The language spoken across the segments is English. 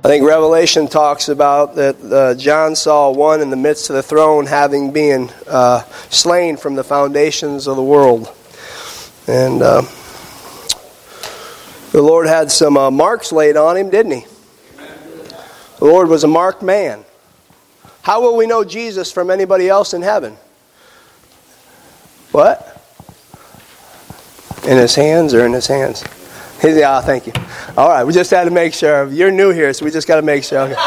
I think Revelation talks about that John saw one in the midst of the throne having been slain from the foundations of the world. And the Lord had some marks laid on him, didn't he? The Lord was a marked man. How will we know Jesus from anybody else in heaven? What? In his hands or in his hands? Yeah, thank you. All right, we just had to make sure. You're new here, so we just got to make sure. Okay.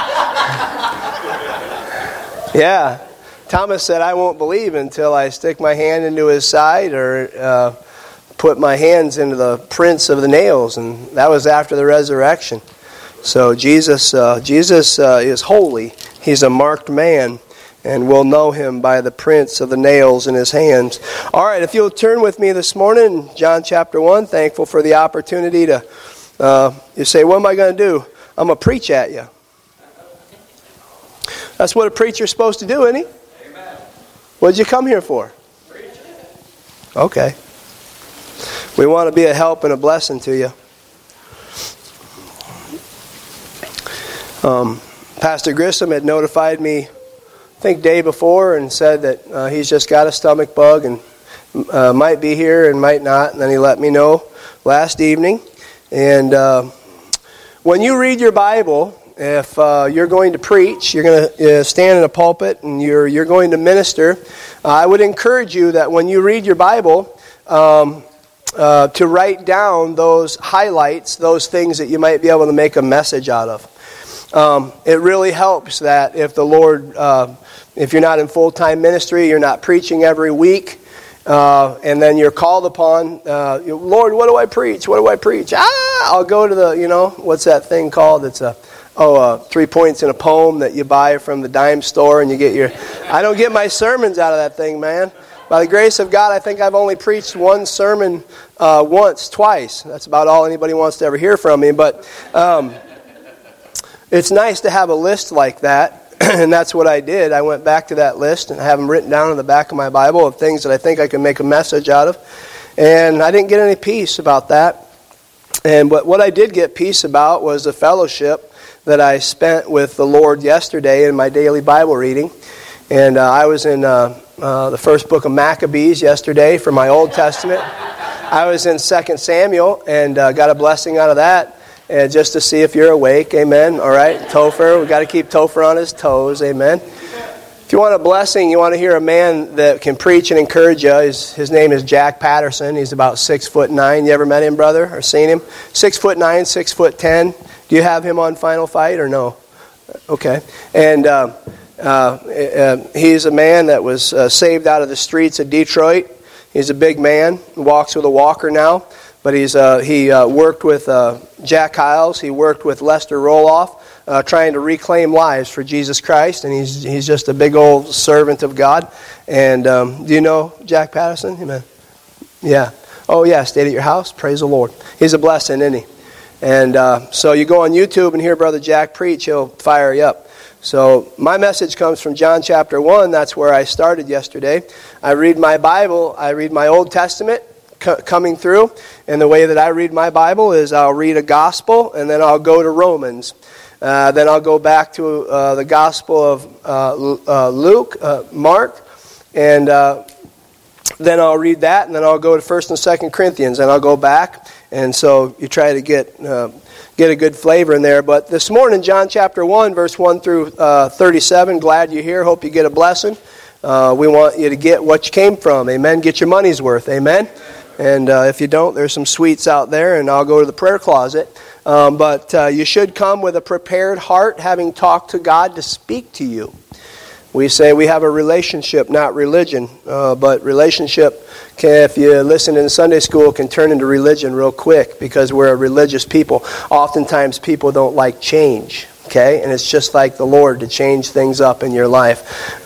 Yeah. Thomas said, I won't believe until I stick my hand into his side or put my hands into the prints of the nails. And that was after the resurrection. So Jesus is holy. He's a marked man. And we'll know him by the prints of the nails in his hands. All right, if you'll turn with me this morning, John chapter 1, thankful for the opportunity to, you say, what am I going to do? I'm going to preach at you. That's what a preacher's supposed to do, isn't he? Amen. What did you come here for? Preach. Okay. We want to be a help and a blessing to you. Pastor Grissom had notified me I think day before and said that he's just got a stomach bug and might be here and might not. And then he let me know last evening. And when you read your Bible, if you're going to preach, you're going to stand in a pulpit and you're going to minister, I would encourage you that when you read your Bible, to write down those highlights, those things that you might be able to make a message out of. It really helps that if the Lord, if you're not in full-time ministry, you're not preaching every week, and then you're called upon, Lord, what do I preach? What do I preach? I'll go to the, what's that thing called? It's 3 points in a poem that you buy from the dime store, and you get I don't get my sermons out of that thing, man. By the grace of God, I think I've only preached one sermon twice. That's about all anybody wants to ever hear from me, but it's nice to have a list like that, and that's what I did. I went back to that list and have them written down in the back of my Bible of things that I think I can make a message out of. And I didn't get any peace about that. But what I did get peace about was the fellowship that I spent with the Lord yesterday in my daily Bible reading. And I was in the first book of Maccabees yesterday for my Old Testament. I was in 2 Samuel and got a blessing out of that. And just to see if you're awake, amen. All right, Topher, we've got to keep Topher on his toes, amen. If you want a blessing, you want to hear a man that can preach and encourage you, his name is Jack Patterson. He's about 6'9". You ever met him, brother, or seen him? 6'9", 6'10". Do you have him on Final Fight or no? Okay. And he's a man that was saved out of the streets of Detroit. He's a big man, walks with a walker now. But he worked with Jack Hiles. He worked with Lester Roloff, trying to reclaim lives for Jesus Christ. And he's just a big old servant of God. And do you know Jack Patterson? Amen. Yeah. Oh, yeah. Stayed at your house. Praise the Lord. He's a blessing, isn't he? And so you go on YouTube and hear Brother Jack preach. He'll fire you up. So my message comes from John chapter 1. That's where I started yesterday. I read my Bible. I read my Old Testament coming through, and the way that I read my Bible is I'll read a gospel and then I'll go to Romans, then I'll go back to the gospel of Luke, Mark, and then I'll read that, and then I'll go to 1 and 2 Corinthians, and I'll go back, and so you try to get a good flavor in there. But this morning, John chapter 1, verse 1 through 37, glad you're here, hope you get a blessing. We want you to get what you came from, amen, get your money's worth, amen. And if you don't, there's some sweets out there, and I'll go to the prayer closet. But you should come with a prepared heart, having talked to God to speak to you. We say we have a relationship, not religion. But relationship, if you listen in Sunday school, can turn into religion real quick because we're a religious people. Oftentimes people don't like change, okay? And it's just like the Lord to change things up in your life.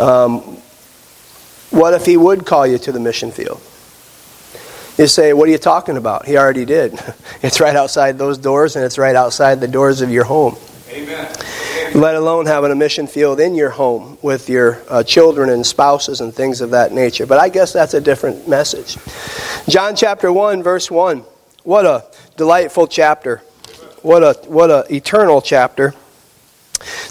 What if He would call you to the mission field? You say, what are you talking about? He already did. It's right outside those doors, and it's right outside the doors of your home. Amen. Let alone having a mission field in your home with your children and spouses and things of that nature. But I guess that's a different message. John chapter 1, verse 1. What a delightful chapter. What a eternal chapter.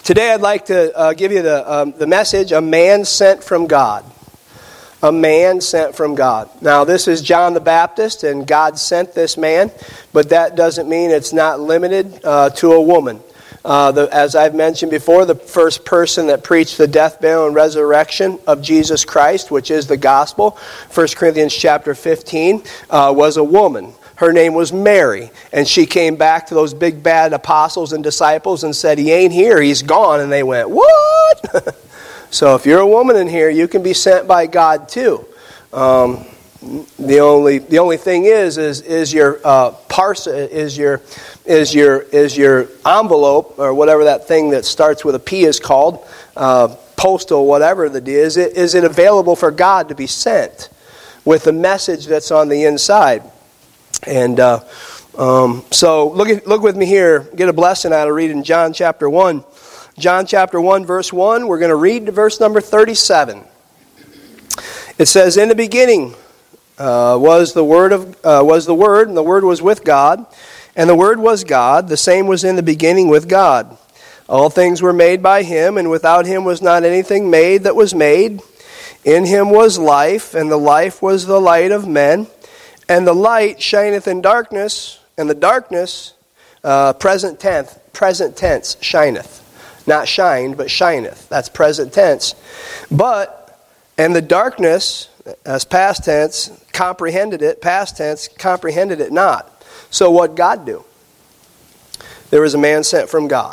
Today I'd like to give you the message, a man sent from God. A man sent from God. Now this is John the Baptist, and God sent this man, but that doesn't mean it's not limited to a woman. As I've mentioned before, the first person that preached the death, burial, and resurrection of Jesus Christ, which is the gospel, 1 Corinthians chapter 15, was a woman. Her name was Mary, and she came back to those big bad apostles and disciples and said, "He ain't here, he's gone." And they went, "What?" So if you're a woman in here, you can be sent by God too. The only thing is your parcel, is your envelope, or whatever that thing that starts with a P is called, postal, whatever it is. Is it available for God to be sent with the message that's on the inside? And so look with me here. Get a blessing out of reading John chapter 1. John chapter 1, verse 1. We're going to read to verse number 37. It says, "In the beginning was the Word, and the Word was with God, and the Word was God. The same was in the beginning with God. All things were made by Him, and without Him was not anything made that was made. In Him was life, and the life was the light of men. And the light shineth in darkness, and the darkness," present tense, shineth. Not shined, but shineth. That's present tense. And the darkness, as past tense, comprehended it, past tense, comprehended it not. So what God do? There was a man sent from God,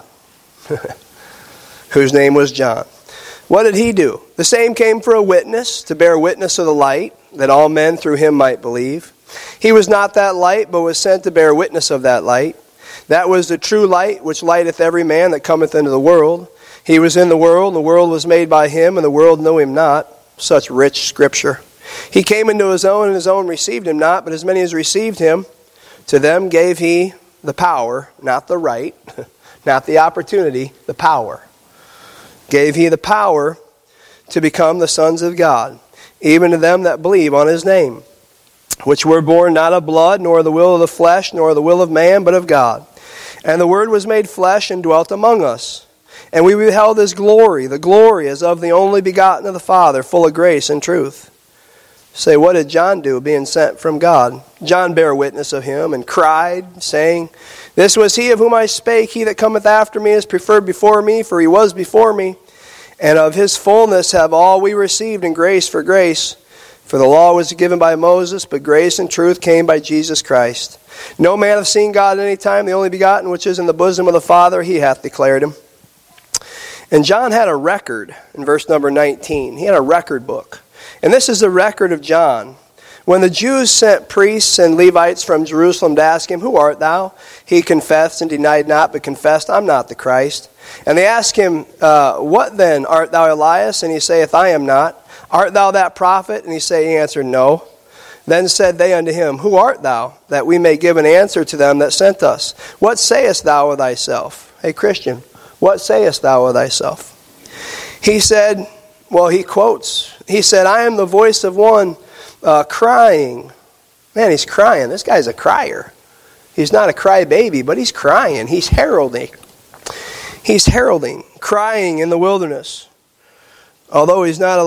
whose name was John. What did he do? The same came for a witness, to bear witness of the light, that all men through him might believe. He was not that light, but was sent to bear witness of that light. That was the true light, which lighteth every man that cometh into the world. He was in the world, and the world was made by him, and the world knew him not. Such rich scripture. He came into his own, and his own received him not, but as many as received him, to them gave he the power, not the right, not the opportunity, the power. Gave he the power to become the sons of God, even to them that believe on his name, which were born not of blood, nor the will of the flesh, nor the will of man, but of God. And the Word was made flesh and dwelt among us. And we beheld his glory. The glory as of the only begotten of the Father, full of grace and truth. Say, what did John do, being sent from God? John bare witness of him, and cried, saying, "This was he of whom I spake. He that cometh after me is preferred before me, for he was before me. And of his fullness have all we received, in grace for grace. For the law was given by Moses, but grace and truth came by Jesus Christ. No man hath seen God at any time. The only begotten, which is in the bosom of the Father, he hath declared him." And John had a record in verse number 19. He had a record book. And this is the record of John. When the Jews sent priests and Levites from Jerusalem to ask him, "Who art thou?" he confessed and denied not, but confessed, "I'm not the Christ." And they asked him, "What then? Art thou Elias?" And he saith, "I am not." "Art thou that prophet?" And he answered, "No." Then said they unto him, "Who art thou? That we may give an answer to them that sent us. What sayest thou of thyself?" Hey, Christian, what sayest thou of thyself? He said, he quotes. He said, "I am the voice of one crying." Man, he's crying. This guy's a crier. He's not a crybaby, but he's crying. He's heralding. He's heralding, crying in the wilderness. Although he's not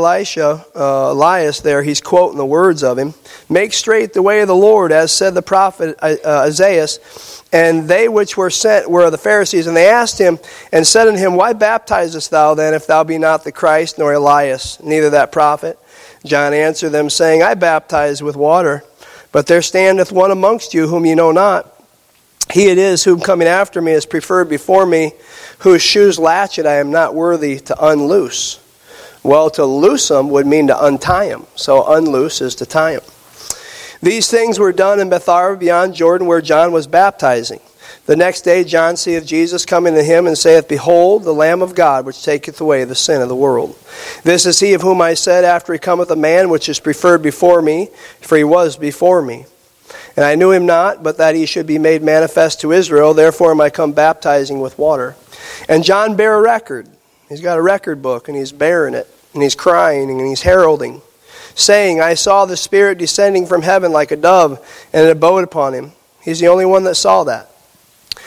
Elias there, he's quoting the words of him. "Make straight the way of the Lord, as said the prophet Isaiah. And they which were sent were the Pharisees. And they asked him, and said unto him, Why baptizest thou then, if thou be not the Christ, nor Elias, neither that prophet? John answered them, saying, I baptize with water, but there standeth one amongst you whom ye know not. He it is whom coming after me is preferred before me, whose shoes latchet I am not worthy to unloose." Well, to loose them would mean to untie them. So unloose is to tie them. These things were done in Bethabara beyond Jordan, where John was baptizing. The next day John seeth Jesus coming to him, and saith, Behold, the Lamb of God, which taketh away the sin of the world. This is he of whom I said, After he cometh a man which is preferred before me, for he was before me. And I knew him not, but that he should be made manifest to Israel. Therefore am I come baptizing with water. And John bare a record. He's got a record book, and he's bearing it, and he's crying, and he's heralding, saying, I saw the Spirit descending from heaven like a dove, and it abode upon him. He's the only one that saw that.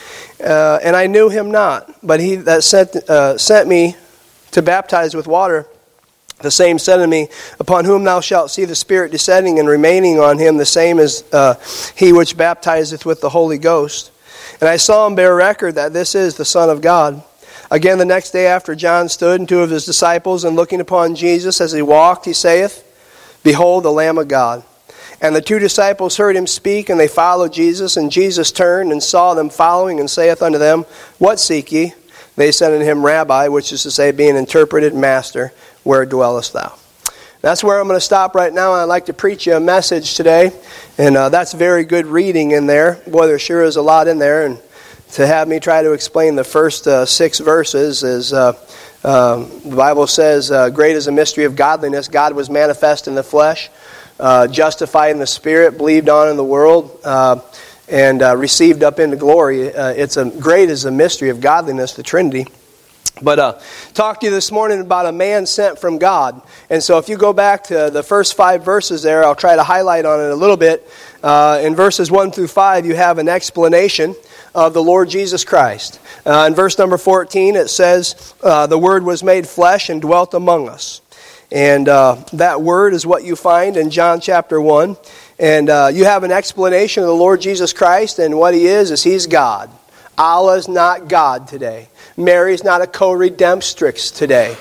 and I knew him not. But he that sent me to baptize with water, the same said unto me, upon whom thou shalt see the Spirit descending and remaining on him, the same is he which baptizeth with the Holy Ghost. And I saw him bear record that this is the Son of God. Again the next day after John stood, and two of his disciples, and looking upon Jesus as he walked, he saith, Behold the Lamb of God. And the two disciples heard him speak, and they followed Jesus. And Jesus turned and saw them following, and saith unto them, What seek ye? They said unto him, Rabbi, which is to say, being interpreted, Master, where dwellest thou? That's where I'm going to stop right now. I'd like to preach you a message today. And that's very good reading in there. Boy, there sure is a lot in there. And to have me try to explain the first 6 verses is, the Bible says, great is the mystery of godliness. God was manifest in the flesh, justified in the Spirit, believed on in the world, and received up into glory. Great is the mystery of godliness, the Trinity. But talk to you this morning about a man sent from God. And so if you go back to the first 5 verses there, I'll try to highlight on it a little bit. In verses 1 through 5, you have an explanation of the Lord Jesus Christ. In verse number 14, it says, the Word was made flesh and dwelt among us. And that Word is what you find in John chapter 1. And you have an explanation of the Lord Jesus Christ, and what He is He's God. Allah's not God today. Mary's not a co-redemptrix today.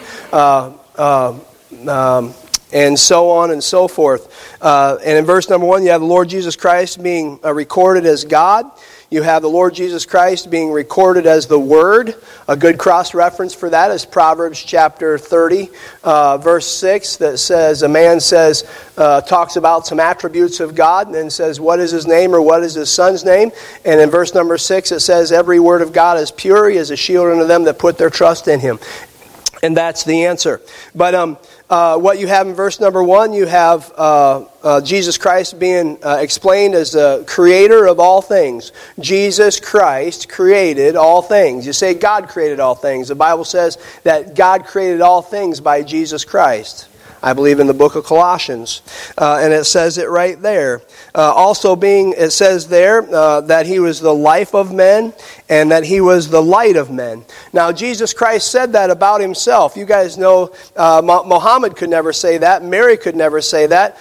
And so on and so forth. And in verse number 1, you have the Lord Jesus Christ being recorded as God. You have the Lord Jesus Christ being recorded as the Word. A good cross-reference for that is Proverbs chapter 30, verse 6, that says, a man talks about some attributes of God, and then says, what is His name, or what is His Son's name? And in verse number 6, it says, every word of God is pure. He is a shield unto them that put their trust in Him. And that's the answer. But what you have in verse number 1, you have Jesus Christ being explained as the creator of all things. Jesus Christ created all things. You say God created all things. The Bible says that God created all things by Jesus Christ. I believe in the book of Colossians. And it says it right there. It says there that He was the life of men and that He was the light of men. Now, Jesus Christ said that about Himself. You guys know Muhammad could never say that. Mary could never say that.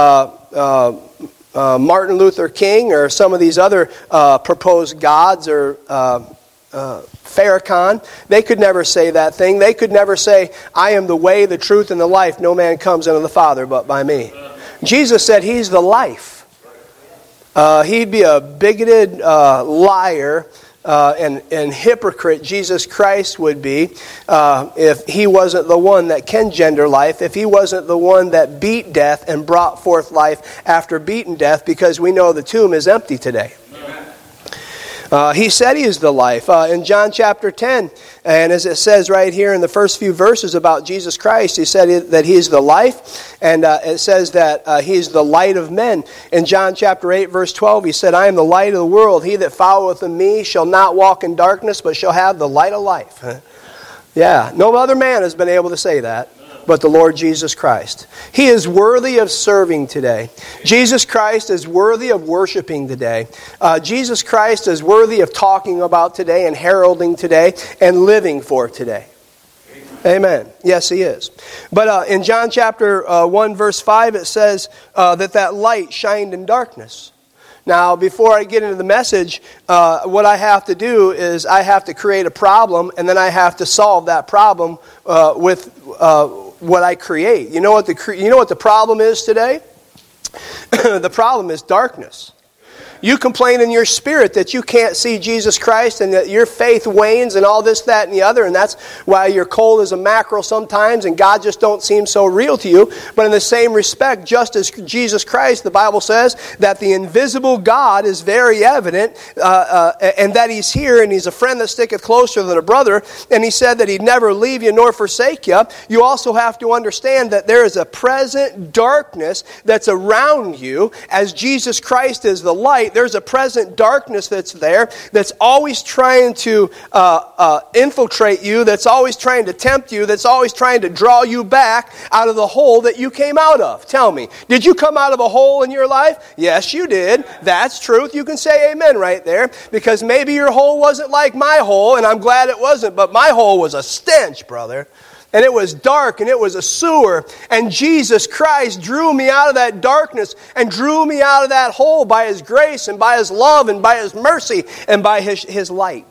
Martin Luther King or some of these other proposed gods or Farrakhan, they could never say that thing. They could never say, I am the way, the truth, and the life. No man comes unto the Father but by me. Jesus said He's the life. He'd be a bigoted liar and hypocrite, Jesus Christ would be, if He wasn't the one that can gender life, if He wasn't the one that beat death and brought forth life after beaten death, because we know the tomb is empty today. He said He is the life. In John chapter 10, and as it says right here in the first few verses about Jesus Christ, He said that He is the life, and it says that He is the light of men. In John chapter 8, verse 12, He said, I am the light of the world. He that followeth Me shall not walk in darkness, but shall have the light of life. Yeah, no other man has been able to say that but the Lord Jesus Christ. He is worthy of serving today. Jesus Christ is worthy of worshiping today. Jesus Christ is worthy of talking about today and heralding today and living for today. Amen. Yes, He is. But in John chapter 1 verse 5 it says that light shined in darkness. Now, before I get into the message, what I have to do is I have to create a problem, and then I have to solve that problem with what I create. You know what the problem is today? The problem is darkness. You complain in your spirit that you can't see Jesus Christ and that your faith wanes and all this, that, and the other, and that's why you're cold as a mackerel sometimes and God just don't seem so real to you. But in the same respect, just as Jesus Christ, the Bible says that the invisible God is very evident and that He's here and He's a friend that sticketh closer than a brother, and He said that He'd never leave you nor forsake you. You also have to understand that there is a present darkness that's around you as Jesus Christ is the light. There's a present darkness that's there, that's always trying to infiltrate you, that's always trying to tempt you, that's always trying to draw you back out of the hole that you came out of. Tell me, did you come out of a hole in your life? Yes, you did. That's truth. You can say amen right there, because maybe your hole wasn't like my hole, and I'm glad it wasn't, but my hole was a stench, brother. And it was dark, and it was a sewer. And Jesus Christ drew me out of that darkness and drew me out of that hole by His grace and by His love and by His mercy and by His light.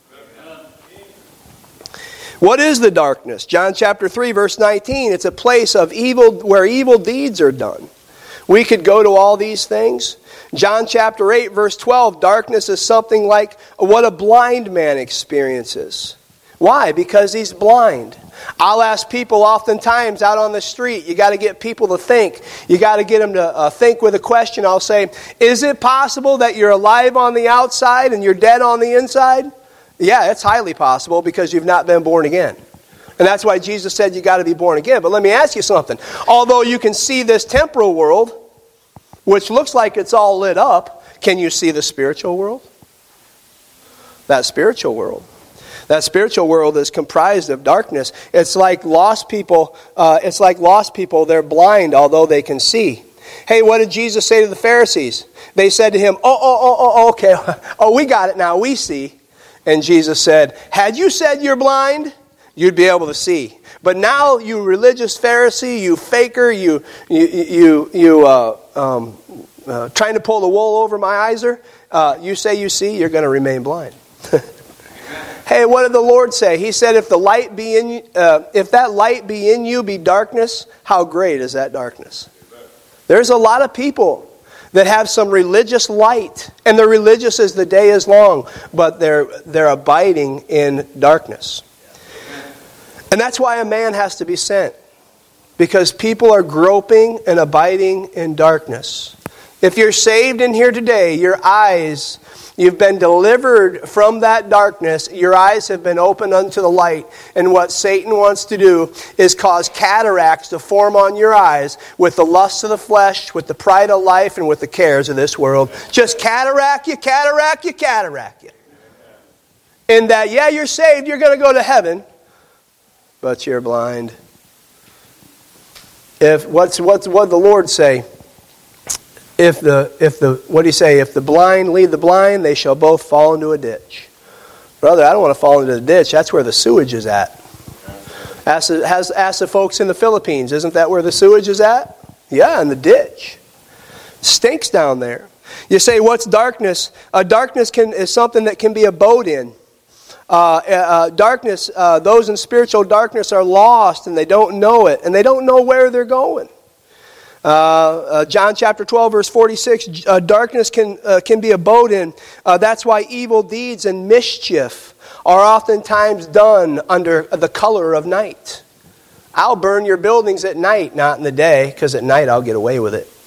What is the darkness? John chapter 3, verse 19. It's a place of evil where evil deeds are done. We could go to all these things. John chapter 8, verse 12. Darkness is something like what a blind man experiences. Why? Because he's blind. I'll ask people oftentimes out on the street, you got to get people to think. You got to get them to think with a question. I'll say, is it possible that you're alive on the outside and you're dead on the inside? Yeah, it's highly possible because you've not been born again. And that's why Jesus said you got to be born again. But let me ask you something. Although you can see this temporal world, which looks like it's all lit up, can you see the spiritual world? That spiritual world. That spiritual world is comprised of darkness. It's like lost people. They're blind, although they can see. Hey, what did Jesus say to the Pharisees? They said to him, okay. Oh, we got it now. We see. And Jesus said, had you said you're blind, you'd be able to see. But now, you religious Pharisee, you faker, you trying to pull the wool over my eyes, you say you see, you're going to remain blind. Hey, what did the Lord say? He said, if that light be in you be darkness, how great is that darkness? There's a lot of people that have some religious light, and they're religious as the day is long, but they're abiding in darkness. And that's why a man has to be sent, because people are groping and abiding in darkness. If you're saved in here today, your eyes, you've been delivered from that darkness. Your eyes have been opened unto the light. And what Satan wants to do is cause cataracts to form on your eyes with the lusts of the flesh, with the pride of life, and with the cares of this world. Just cataract you. And that, yeah, you're saved, you're going to go to heaven, but you're blind. What did the Lord say? If the blind lead the blind, they shall both fall into a ditch. Brother, I don't want to fall into the ditch. That's where the sewage is at. Ask the folks in the Philippines. Isn't that where the sewage is at? Yeah, in the ditch. Stinks down there. You say, what's darkness? Darkness is something that can be abode in. Darkness, those in spiritual darkness are lost and they don't know it. And they don't know where they're going. John chapter 12, verse 46, darkness can be abode in. That's why evil deeds and mischief are oftentimes done under the color of night. I'll burn your buildings at night, not in the day, because at night I'll get away with it.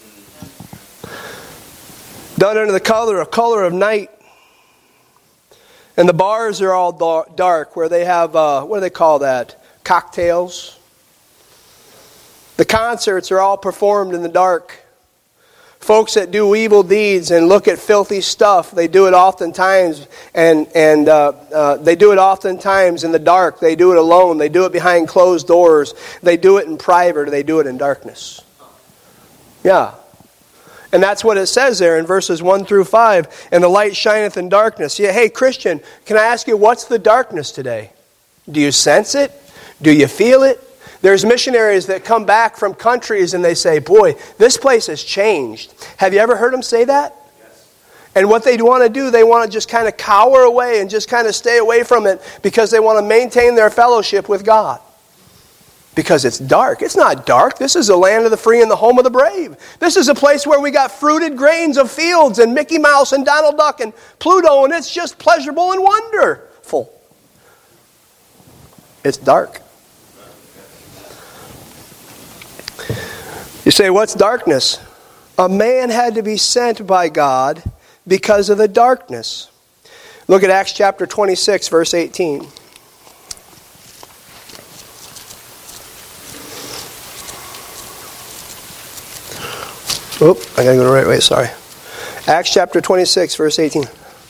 Done under the color of night. And the bars are all dark, where they have, what do they call that? Cocktails. The concerts are all performed in the dark. Folks that do evil deeds and look at filthy stuff, they do it oftentimes, and they do it oftentimes in the dark. They do it alone. They do it behind closed doors. They do it in private, or they do it in darkness. Yeah. And that's what it says there in verses 1 through 5. And the light shineth in darkness. Yeah, hey, Christian, can I ask you, what's the darkness today? Do you sense it? Do you feel it? There's missionaries that come back from countries and they say, boy, this place has changed. Have you ever heard them say that? Yes. And what they want to do, they want to just kind of cower away and just kind of stay away from it because they want to maintain their fellowship with God. Because it's dark. It's not dark. This is the land of the free and the home of the brave. This is a place where we got fruited grains of fields and Mickey Mouse and Donald Duck and Pluto, and it's just pleasurable and wonderful. It's dark. You say, what's darkness? A man had to be sent by God because of the darkness. Look at Acts chapter 26, verse 18. I got to go the right way, sorry. Acts chapter 26, verse 18.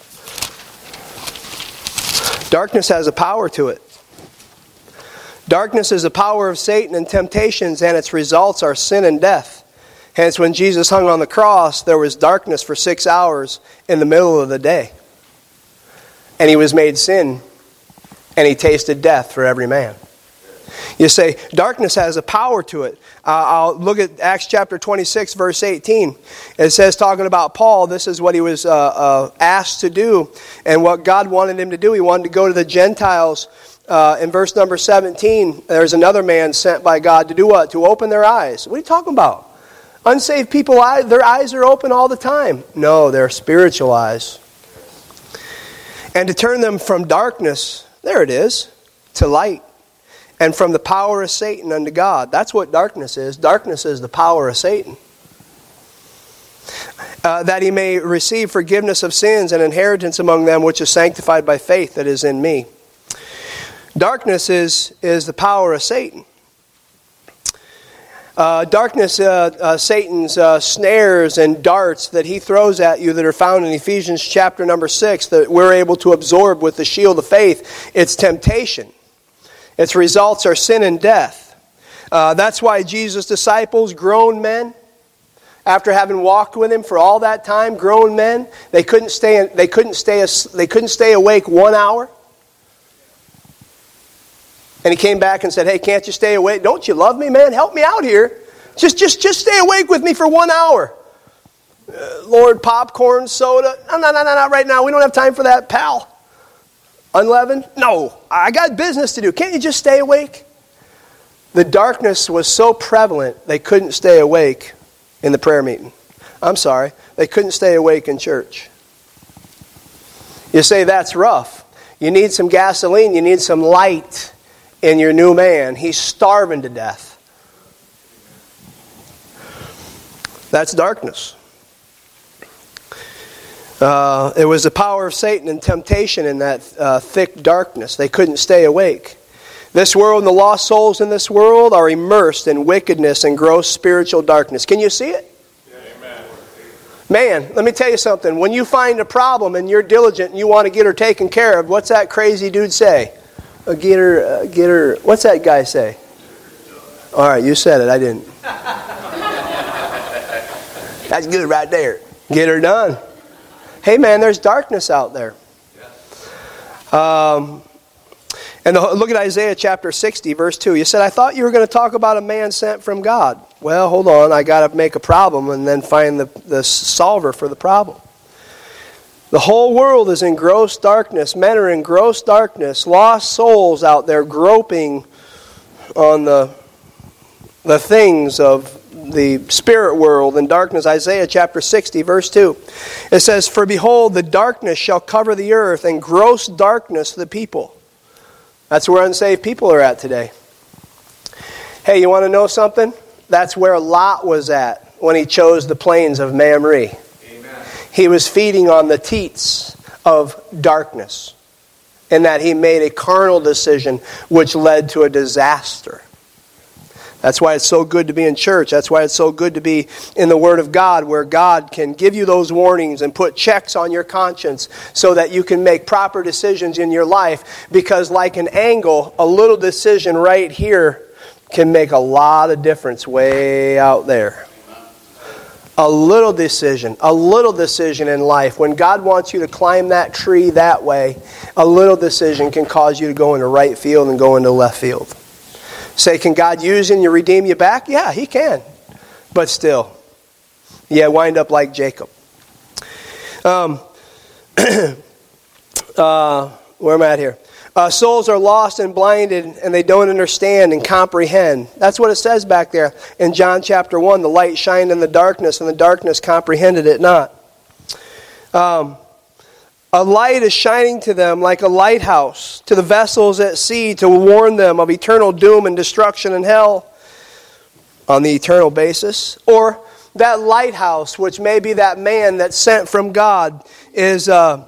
Darkness has a power to it. Darkness is the power of Satan and temptations, and its results are sin and death. Hence, when Jesus hung on the cross, there was darkness for 6 hours in the middle of the day. And he was made sin, and he tasted death for every man. You say, darkness has a power to it. I'll look at Acts chapter 26, verse 18. It says, talking about Paul, this is what he was asked to do, and what God wanted him to do. He wanted to go to the Gentiles. In verse number 17, there's another man sent by God to do what? To open their eyes. What are you talking about? Unsaved people, their eyes are open all the time. No, they're spiritual eyes. And to turn them from darkness, there it is, to light. And from the power of Satan unto God. That's what darkness is. Darkness is the power of Satan. That he may receive forgiveness of sins and inheritance among them which is sanctified by faith that is in me. Darkness is the power of Satan. Darkness, Satan's snares and darts that he throws at you that are found in Ephesians chapter number 6 that we're able to absorb with the shield of faith. It's temptation. Its results are sin and death. That's why Jesus' disciples, grown men, after having walked with him for all that time, grown men, they couldn't stay awake 1 hour. And he came back and said, "Hey, can't you stay awake? Don't you love me, man? Help me out here. Just stay awake with me for 1 hour." Lord, popcorn, soda. No, not right now. We don't have time for that, pal. Unleavened? No, I got business to do. Can't you just stay awake? The darkness was so prevalent, they couldn't stay awake in the prayer meeting. I'm sorry, they couldn't stay awake in church. You say, that's rough. You need some gasoline. You need some light in your new man. He's starving to death. That's darkness. It was the power of Satan and temptation in that thick darkness. They couldn't stay awake. This world and the lost souls in this world are immersed in wickedness and gross spiritual darkness. Can you see it? Amen. Man, let me tell you something. When you find a problem and you're diligent and you want to get her taken care of, what's that crazy dude say? Get her. What's that guy say? All right, you said it. I didn't. That's good right there. Get her done. Hey, man, there's darkness out there. Look at Isaiah chapter 60, verse 2. You said, I thought you were going to talk about a man sent from God. Well, hold on. I got to make a problem and then find the solver for the problem. The whole world is in gross darkness. Men are in gross darkness. Lost souls out there groping on the things of the spirit world in darkness. Isaiah chapter 60, verse 2. It says, For behold, the darkness shall cover the earth, and gross darkness the people. That's where unsaved people are at today. Hey, you want to know something? That's where Lot was at when he chose the plains of Mamre. He was feeding on the teats of darkness, in that he made a carnal decision which led to a disaster. That's why it's so good to be in church. That's why it's so good to be in the Word of God, where God can give you those warnings and put checks on your conscience so that you can make proper decisions in your life. Because like an angle, a little decision right here can make a lot of difference way out there. A little decision in life. When God wants you to climb that tree that way, a little decision can cause you to go into right field and go into left field. Say, can God use you and redeem you back? Yeah, He can. But still, wind up like Jacob. Where am I at here? Souls are lost and blinded, and they don't understand and comprehend. That's what it says back there in John chapter 1. The light shined in the darkness, and the darkness comprehended it not. A light is shining to them like a lighthouse, to the vessels at sea, to warn them of eternal doom and destruction in hell on the eternal basis. Or that lighthouse, which may be that man that's sent from God, is a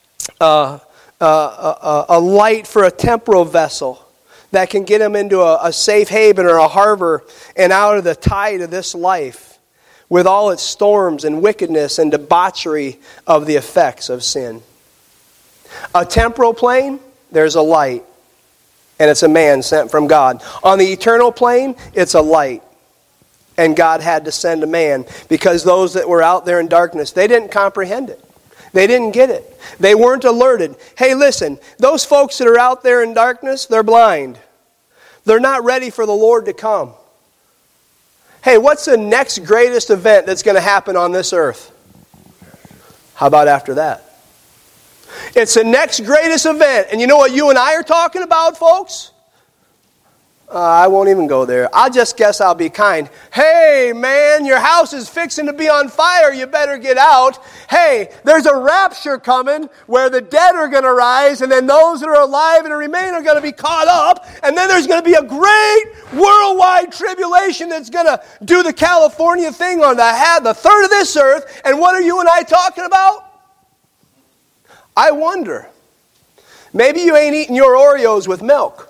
light for a temporal vessel that can get him into a safe haven or a harbor and out of the tide of this life. with all its storms and wickedness and debauchery of the effects of sin. A temporal plane, there's a light, and it's a man sent from God. On the eternal plane, it's a light, and God had to send a man because those that were out there in darkness, they didn't comprehend it. They didn't get it. They weren't alerted. Hey, listen, those folks that are out there in darkness, they're blind. They're not ready for the Lord to come. Hey, what's the next greatest event that's going to happen on this earth? How about after that? It's the next greatest event. And you know what you and I are talking about, folks? I won't even go there. I'll just guess I'll be kind. Hey, man, your house is fixing to be on fire. You better get out. Hey, there's a rapture coming where the dead are going to rise, and then those that are alive and remain are going to be caught up. And then there's going to be a great worldwide tribulation that's going to do the California thing on the third of this earth. And what are you and I talking about? I wonder. Maybe you ain't eating your Oreos with milk.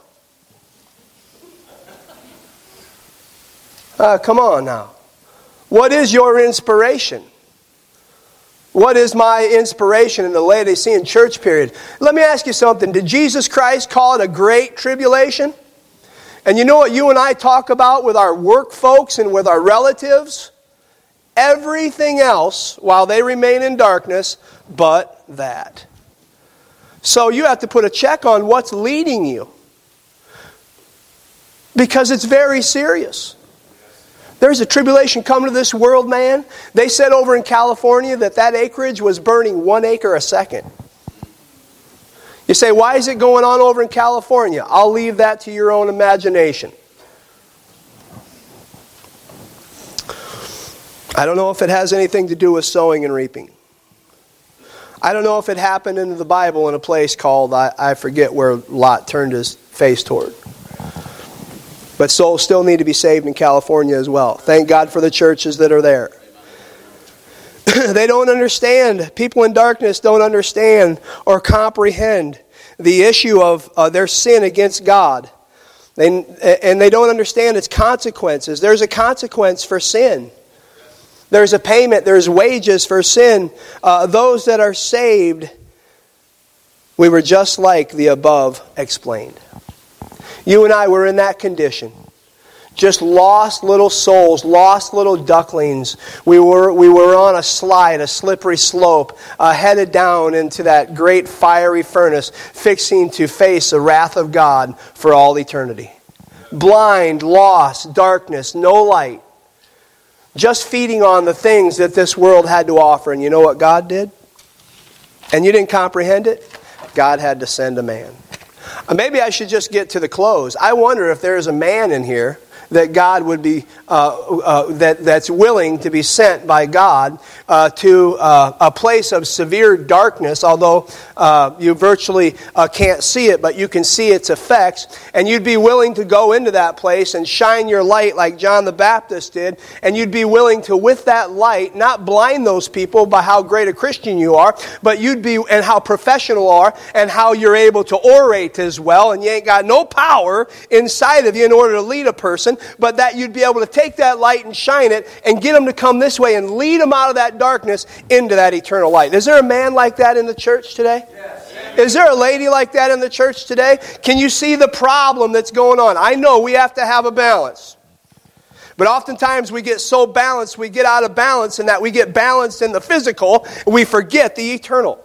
Come on now. What is your inspiration? What is my inspiration in the Laodicean church period? Let me ask you something. Did Jesus Christ call it a great tribulation? And you know what you and I talk about with our work folks and with our relatives? Everything else while they remain in darkness but that. So you have to put a check on what's leading you. Because it's very serious. There's a tribulation coming to this world, man. They said over in California that acreage was burning 1 acre a second. You say, why is it going on over in California? I'll leave that to your own imagination. I don't know if it has anything to do with sowing and reaping. I don't know if it happened in the Bible in a place called, I forget where Lot turned his face toward. But souls still need to be saved in California as well. Thank God for the churches that are there. They don't understand. People in darkness don't understand or comprehend the issue of their sin against God. And they don't understand its consequences. There's a consequence for sin. There's a payment. There's wages for sin. Those that are saved, we were just like the above explained. You and I were in that condition. Just lost little souls, lost little ducklings. We were on a slide, a slippery slope, headed down into that great fiery furnace, fixing to face the wrath of God for all eternity. Blind, lost, darkness, no light. Just feeding on the things that this world had to offer. And you know what God did? And you didn't comprehend it? God had to send a man. Maybe I should just get to the close. I wonder if there is a man in here that God would be, that's willing to be sent by God to a place of severe darkness, although you virtually can't see it, but you can see its effects, and you'd be willing to go into that place and shine your light like John the Baptist did, and you'd be willing to, with that light, not blind those people by how great a Christian you are, but you'd be, and how professional you are, and how you're able to orate as well, and you ain't got no power inside of you in order to lead a person, but that you'd be able to take that light and shine it and get them to come this way and lead them out of that darkness into that eternal light. Is there a man like that in the church today? Yes. Is there a lady like that in the church today? Can you see the problem that's going on? I know we have to have a balance. But oftentimes we get so balanced, we get out of balance, and that we get balanced in the physical, and we forget the eternal.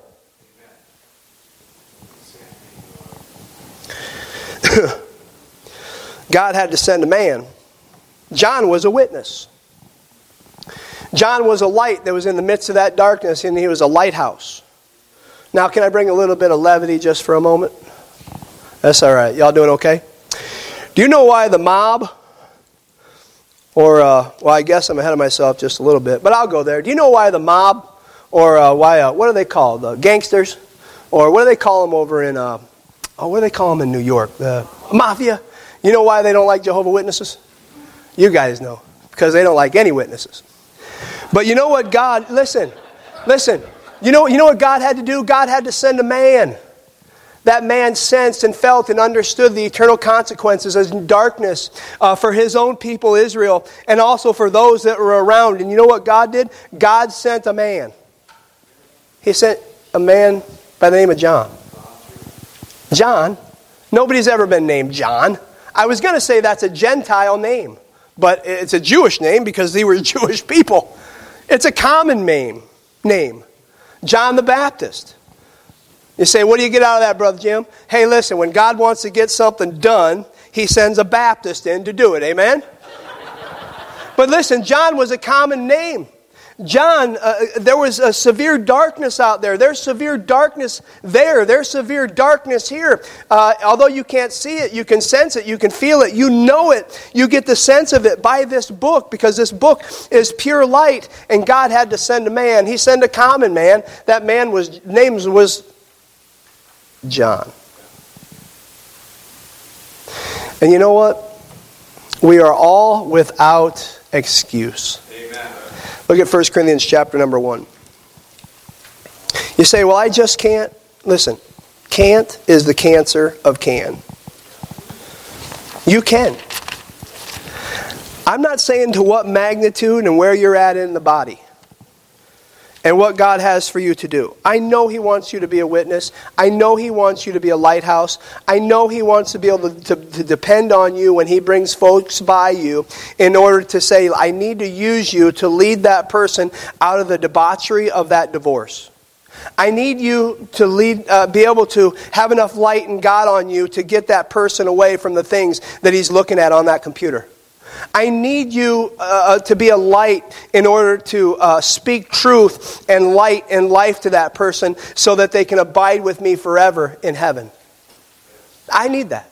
God had to send a man. John was a witness. John was a light that was in the midst of that darkness, and he was a lighthouse. Now, can I bring a little bit of levity just for a moment? That's all right. Y'all doing okay? Do you know why the mob, or, well, I guess I'm ahead of myself just a little bit, but I'll go there. Do you know why the mob, or why, what are they called? The gangsters? Or what do they call them over in, what do they call them in New York? The mafia? You know why they don't like Jehovah's Witnesses? You guys know. Because they don't like any witnesses. But you know what God, listen. You know what God had to do? God had to send a man. That man sensed and felt and understood the eternal consequences of darkness for his own people Israel and also for those that were around. And you know what God did? God sent a man. He sent a man by the name of John. John? Nobody's ever been named John. I was going to say that's a Gentile name, but it's a Jewish name because they were Jewish people. It's a common name. John the Baptist. You say, what do you get out of that, Brother Jim? Hey, listen, when God wants to get something done, He sends a Baptist in to do it. Amen? But listen, John was a common name. John, there was a severe darkness out there. There's severe darkness there. There's severe darkness here. Although you can't see it, you can sense it, you can feel it, you know it. You get the sense of it by this book because this book is pure light. And God had to send a man. He sent a common man. That man name was John. And you know what? We are all without excuse. Amen. Look at 1 Corinthians chapter number 1. You say, well, I just can't. Listen, can't is the cancer of can. You can. I'm not saying to what magnitude and where you're at in the body and what God has for you to do. I know He wants you to be a witness. I know He wants you to be a lighthouse. I know He wants to be able to depend on you when He brings folks by you in order to say, I need to use you to lead that person out of the debauchery of that divorce. I need you to be able to have enough light in God on you to get that person away from the things that he's looking at on that computer. I need you to be a light in order to speak truth and light and life to that person so that they can abide with me forever in heaven. I need that.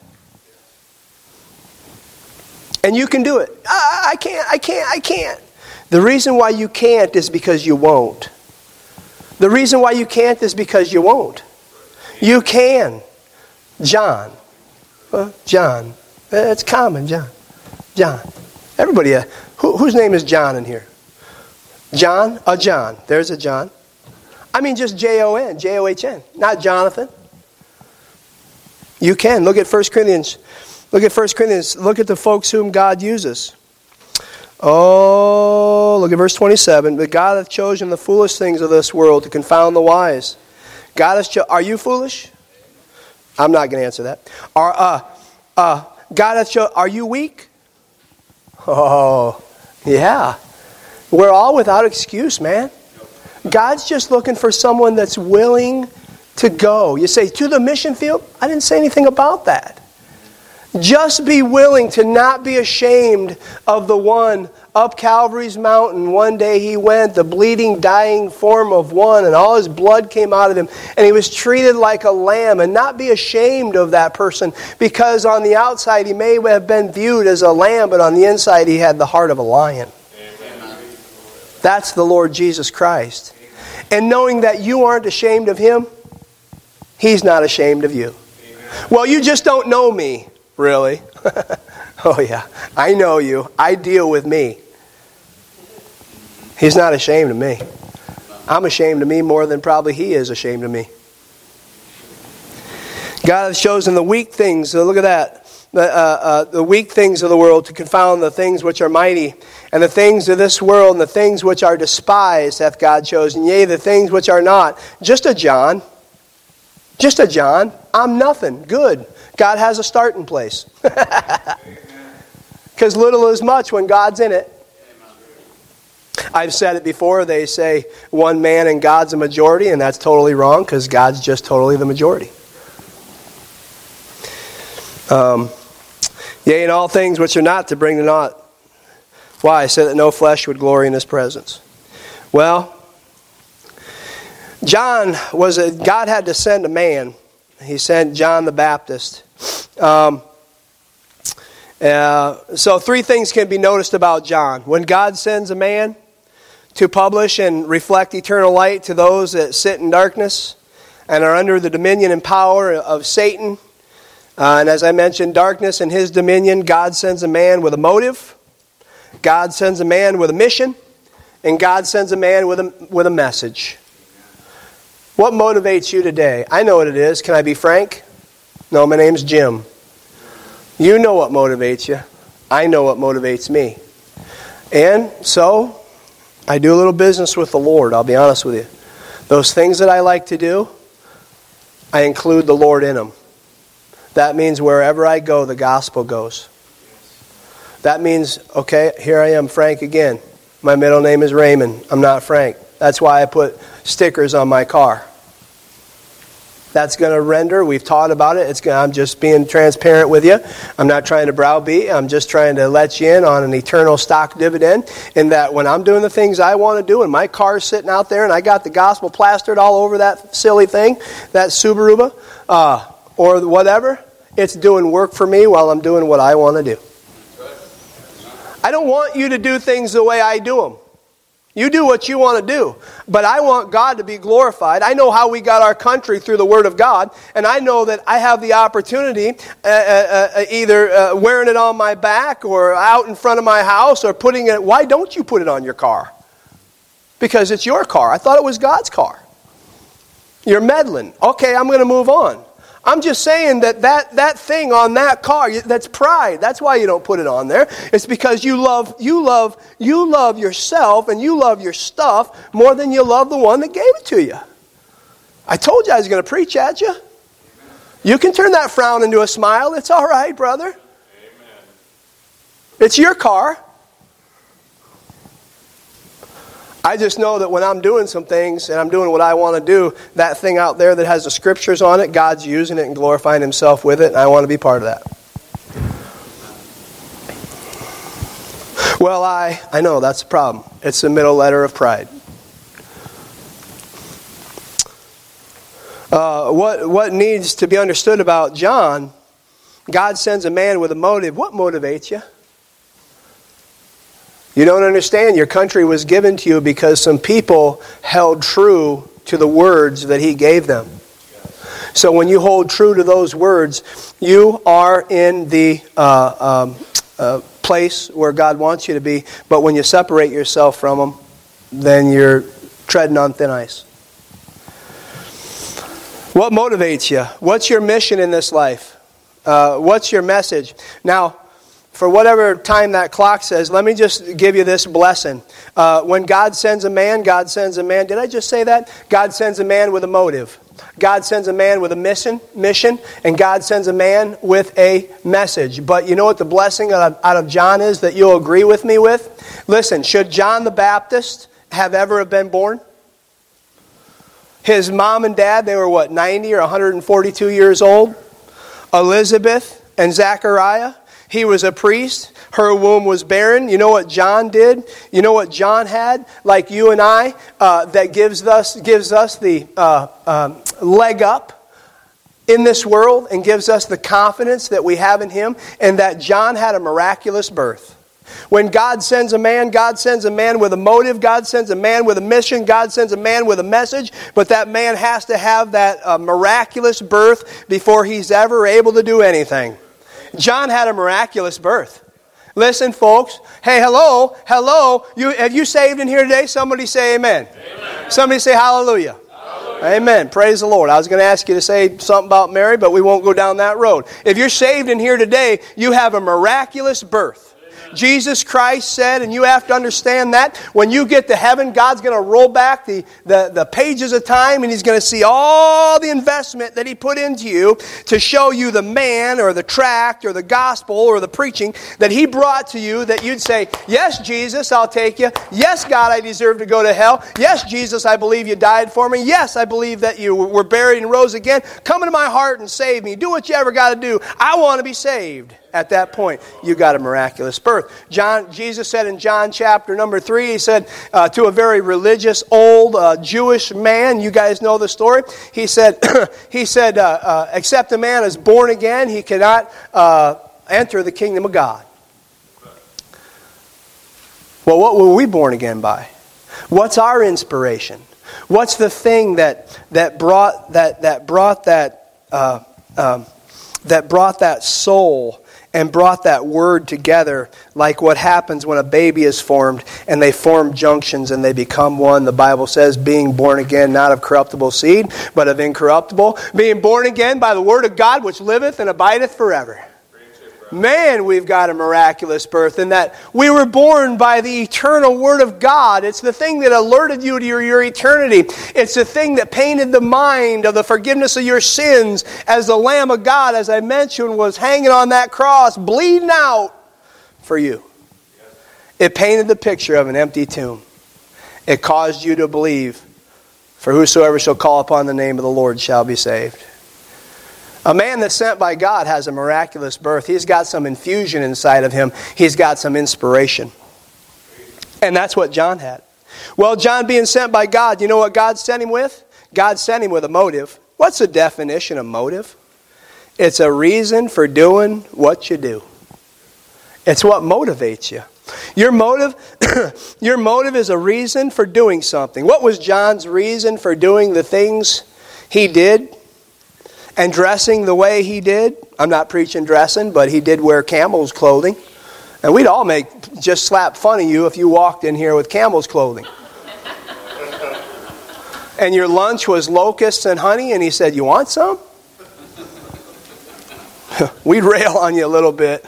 And you can do it. I can't. The reason why you can't is because you won't. The reason why you can't is because you won't. You can. John. John. It's common, John. John. Everybody, whose name is John in here? John? A John. There's a John. I mean just Jon, John, not Jonathan. You can. Look at 1 Corinthians. Look at 1 Corinthians. Look at the folks whom God uses. Oh, look at verse 27. But God hath chosen the foolish things of this world to confound the wise. God has Are you foolish? I'm not going to answer that. God hath Are you weak? Oh, yeah. We're all without excuse, man. God's just looking for someone that's willing to go. You say, to the mission field? I didn't say anything about that. Just be willing to not be ashamed of the one up Calvary's mountain. One day he went, the bleeding, dying form of one, and all his blood came out of him. And he was treated like a lamb. And not be ashamed of that person because on the outside he may have been viewed as a lamb, but on the inside he had the heart of a lion. Amen. That's the Lord Jesus Christ. And knowing that you aren't ashamed of Him, He's not ashamed of you. Amen. Well, you just don't know me. Really? Oh yeah, I know you. I deal with me. He's not ashamed of me. I'm ashamed of me more than probably He is ashamed of me. God has chosen the weak things. So look at that. The weak things of the world to confound the things which are mighty. And the things of this world and the things which are despised hath God chosen. Yea, the things which are not. Just a John. Just a John. I'm nothing. Good. God has a starting place. Because little is much when God's in it. I've said it before. They say one man and God's a majority, and that's totally wrong because God's just totally the majority. Yea, in all things which are not to bring to naught. Why? So that no flesh would glory in His presence. Well, God had to send a man. He sent John the Baptist. So three things can be noticed about John. When God sends a man to publish and reflect eternal light to those that sit in darkness and are under the dominion and power of Satan, and as I mentioned, darkness and his dominion, God sends a man with a motive, God sends a man with a mission, and God sends a man with a message. What motivates you today? I know what it is. Can I be frank? No, my name's Jim. You know what motivates you. I know what motivates me. And so, I do a little business with the Lord, I'll be honest with you. Those things that I like to do, I include the Lord in them. That means wherever I go, the gospel goes. That means, okay, here I am, Frank again. My middle name is Raymond. I'm not Frank. That's why I put stickers on my car. That's going to render. We've taught about it. I'm just being transparent with you. I'm not trying to browbeat. I'm just trying to let you in on an eternal stock dividend. In that when I'm doing the things I want to do and my car's sitting out there and I got the gospel plastered all over that silly thing, that Subaru, or whatever, it's doing work for me while I'm doing what I want to do. I don't want you to do things the way I do them. You do what you want to do. But I want God to be glorified. I know how we got our country through the Word of God. And I know that I have the opportunity, either wearing it on my back or out in front of my house or putting it. Why don't you put it on your car? Because it's your car. I thought it was God's car. You're meddling. Okay, I'm going to move on. I'm just saying that thing on that car, that's pride. That's why you don't put it on there. It's because you love yourself and you love your stuff more than you love the one that gave it to you. I told you I was going to preach at you. You can turn that frown into a smile. It's all right, brother. Amen. It's your car. I just know that when I'm doing some things and I'm doing what I want to do, that thing out there that has the scriptures on it, God's using it and glorifying Himself with it, and I want to be part of that. Well, I know that's the problem. It's the middle letter of pride. What needs to be understood about John, God sends a man with a motive. What motivates you? You don't understand. Your country was given to you because some people held true to the words that He gave them. So when you hold true to those words, you are in the place where God wants you to be. But when you separate yourself from them, then you're treading on thin ice. What motivates you? What's your mission in this life? What's your message? Now, for whatever time that clock says, let me just give you this blessing. When God sends a man, God sends a man. Did I just say that? God sends a man with a motive. God sends a man with a mission, and God sends a man with a message. But you know what the blessing out of John is that you'll agree with me with? Listen, should John the Baptist have ever been born? His mom and dad, they were 90 or 142 years old? Elizabeth and Zachariah? He was a priest. Her womb was barren. You know what John did? You know what John had, like you and I, that gives us the leg up in this world and gives us the confidence that we have in Him, and that John had a miraculous birth. When God sends a man with a motive. God sends a man with a mission. God sends a man with a message. But that man has to have that miraculous birth before he's ever able to do anything. John had a miraculous birth. Listen, folks. Hey, hello. Have you saved in here today? Somebody say amen. Amen. Somebody say hallelujah. Hallelujah. Amen. Praise the Lord. I was going to ask you to say something about Mary, but we won't go down that road. If you're saved in here today, you have a miraculous birth. Jesus Christ said, and you have to understand that, when you get to heaven, God's going to roll back the pages of time, and He's going to see all the investment that He put into you to show you the man or the tract or the gospel or the preaching that He brought to you, that you'd say, yes, Jesus, I'll take you. Yes, God, I deserve to go to hell. Yes, Jesus, I believe you died for me. Yes, I believe that you were buried and rose again. Come into my heart and save me. Do what you ever got to do. I want to be saved. At that point, you got a miraculous birth. Jesus said in John chapter number 3, He said to a very religious old Jewish man, you guys know the story. He said, except a man is born again, he cannot enter the kingdom of God. Well, what were we born again by? What's our inspiration? What's the thing that brought that soul and brought that word together like what happens when a baby is formed and they form junctions and they become one. The Bible says, being born again, not of corruptible seed, but of incorruptible. Being born again by the word of God, which liveth and abideth forever. Man, we've got a miraculous birth in that we were born by the eternal Word of God. It's the thing that alerted you to your eternity. It's the thing that painted the mind of the forgiveness of your sins as the Lamb of God, as I mentioned, was hanging on that cross, bleeding out for you. It painted the picture of an empty tomb. It caused you to believe, for whosoever shall call upon the name of the Lord shall be saved. A man that's sent by God has a miraculous birth. He's got some infusion inside of him. He's got some inspiration. And that's what John had. Well, John being sent by God, you know what God sent him with? God sent him with a motive. What's the definition of motive? It's a reason for doing what you do. It's what motivates you. Your motive is a reason for doing something. What was John's reason for doing the things he did? And dressing the way he did? I'm not preaching dressing, but he did wear camel's clothing. And we'd all just slap fun of you if you walked in here with camel's clothing. And your lunch was locusts and honey, and he said, "You want some?" We'd rail on you a little bit.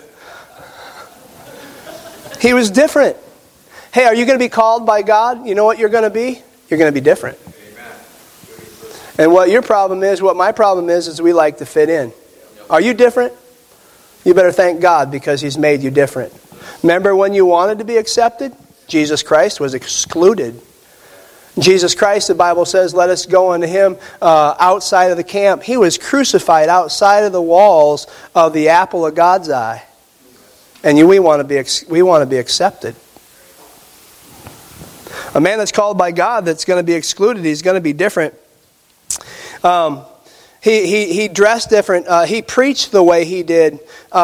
He was different. Hey, are you going to be called by God? You know what you're going to be? You're going to be different. And what your problem is, what my problem is we like to fit in. Are you different? You better thank God because He's made you different. Remember when you wanted to be accepted? Jesus Christ was excluded. Jesus Christ, the Bible says, let us go unto Him outside of the camp. He was crucified outside of the walls of the apple of God's eye. And we want to be accepted. A man that's called by God that's going to be excluded, he's going to be different. He dressed different. He preached the way he did.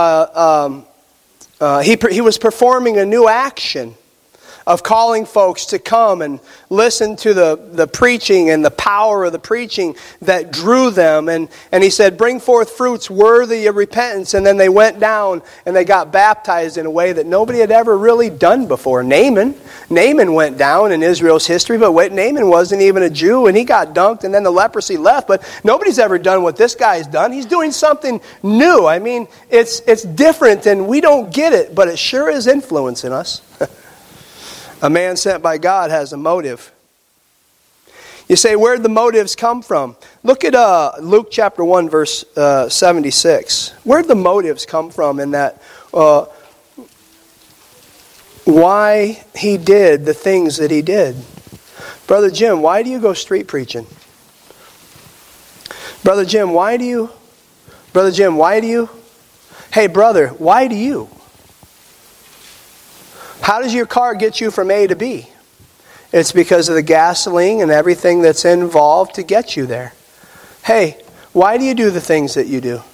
He was performing a new action of calling folks to come and listen to the preaching and the power of the preaching that drew them. And he said, bring forth fruits worthy of repentance. And then they went down and they got baptized in a way that nobody had ever really done before. Naaman went down in Israel's history, but Naaman wasn't even a Jew, and he got dunked, and then the leprosy left. But nobody's ever done what this guy's done. He's doing something new. I mean, it's different, and we don't get it, but it sure is influencing us. A man sent by God has a motive. You say, where'd the motives come from? Look at Luke chapter 1, verse 76. Where'd the motives come from in that? Why he did the things that he did. Brother Jim, why do you go street preaching? Brother Jim, why do you? Hey, brother, why do you? How does your car get you from A to B? It's because of the gasoline and everything that's involved to get you there. Hey, why do you do the things that you do?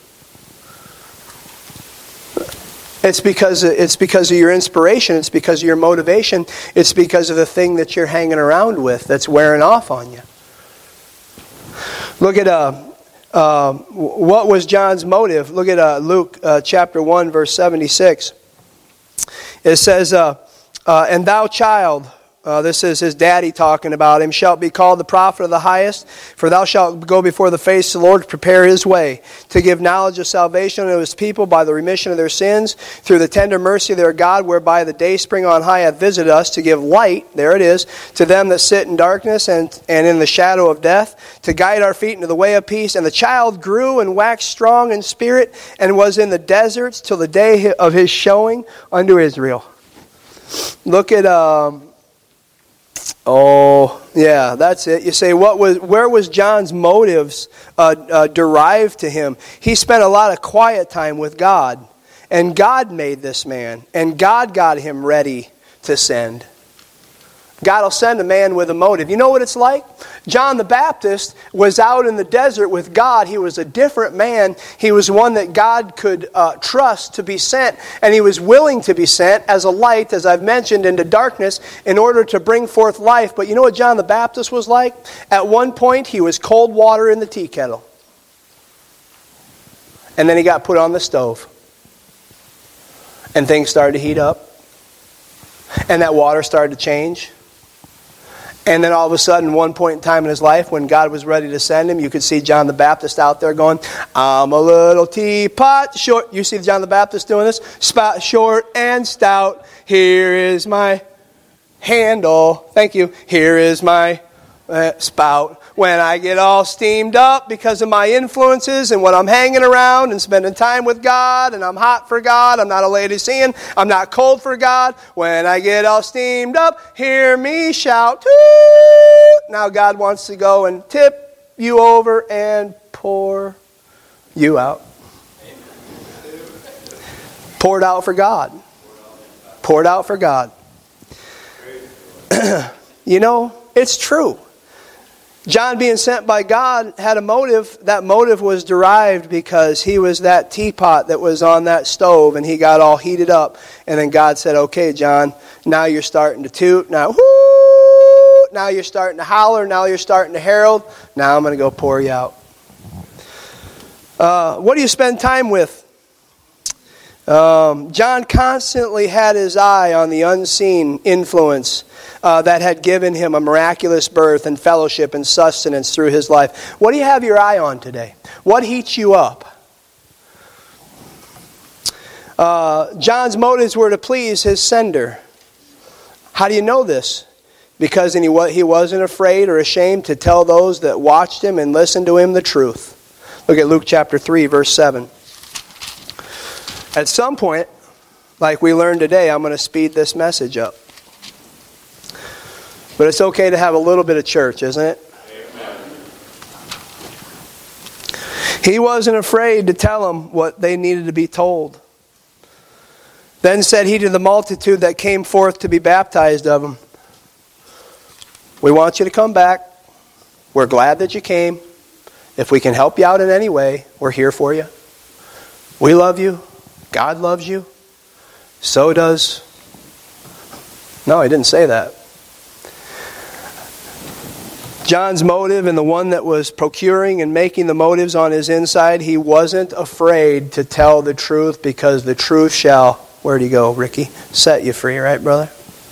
It's because of your inspiration. It's because of your motivation. It's because of the thing that you're hanging around with that's wearing off on you. Look at what was John's motive. Look at Luke chapter 1, verse 76. It says, and thou, child, this is his daddy talking about him, shalt be called the prophet of the highest, for thou shalt go before the face of the Lord to prepare His way, to give knowledge of salvation unto His people by the remission of their sins, through the tender mercy of their God, whereby the day spring on high hath visited us, to give light, there it is, to them that sit in darkness and in the shadow of death, to guide our feet into the way of peace. And the child grew and waxed strong in spirit, and was in the deserts till the day of His showing unto Israel. Look at... that's it. You say, where was John's motives derived to him? He spent a lot of quiet time with God. And God made this man. And God got him ready to send. God will send a man with a motive. You know what it's like? John the Baptist was out in the desert with God. He was a different man. He was one that God could trust to be sent. And he was willing to be sent as a light, as I've mentioned, into darkness in order to bring forth life. But you know what John the Baptist was like? At one point, he was cold water in the tea kettle. And then he got put on the stove. And things started to heat up. And that water started to change. And then all of a sudden, one point in time in his life, when God was ready to send him, you could see John the Baptist out there going, I'm a little teapot short. You see John the Baptist doing this? Spot short and stout. Here is my handle. Thank you. Here is my spout. When I get all steamed up because of my influences and when I'm hanging around and spending time with God and I'm hot for God, I'm not a Laodicean, I'm not cold for God. When I get all steamed up, hear me shout, toot! Now God wants to go and tip you over and pour you out. Poured out for God. Poured out for God. You know, it's true. John being sent by God had a motive. That motive was derived because he was that teapot that was on that stove and he got all heated up. And then God said, okay, John, now you're starting to toot. Now, whoo! Now you're starting to holler. Now you're starting to herald. Now I'm going to go pour you out. What do you spend time with? John constantly had his eye on the unseen influence that had given him a miraculous birth and fellowship and sustenance through his life. What do you have your eye on today? What heats you up? John's motives were to please his sender. How do you know this? Because he wasn't afraid or ashamed to tell those that watched him and listened to him the truth. Look at Luke chapter 3, verse 7. At some point, like we learned today, I'm going to speed this message up. But it's okay to have a little bit of church, isn't it? Amen. He wasn't afraid to tell them what they needed to be told. Then said he to the multitude that came forth to be baptized of him, we want you to come back. We're glad that you came. If we can help you out in any way, we're here for you. We love you. God loves you. So does... No, he didn't say that. John's motive and the one that was procuring and making the motives on his inside, he wasn't afraid to tell the truth because the truth shall, where'd he go, Ricky? Set you free, right, brother?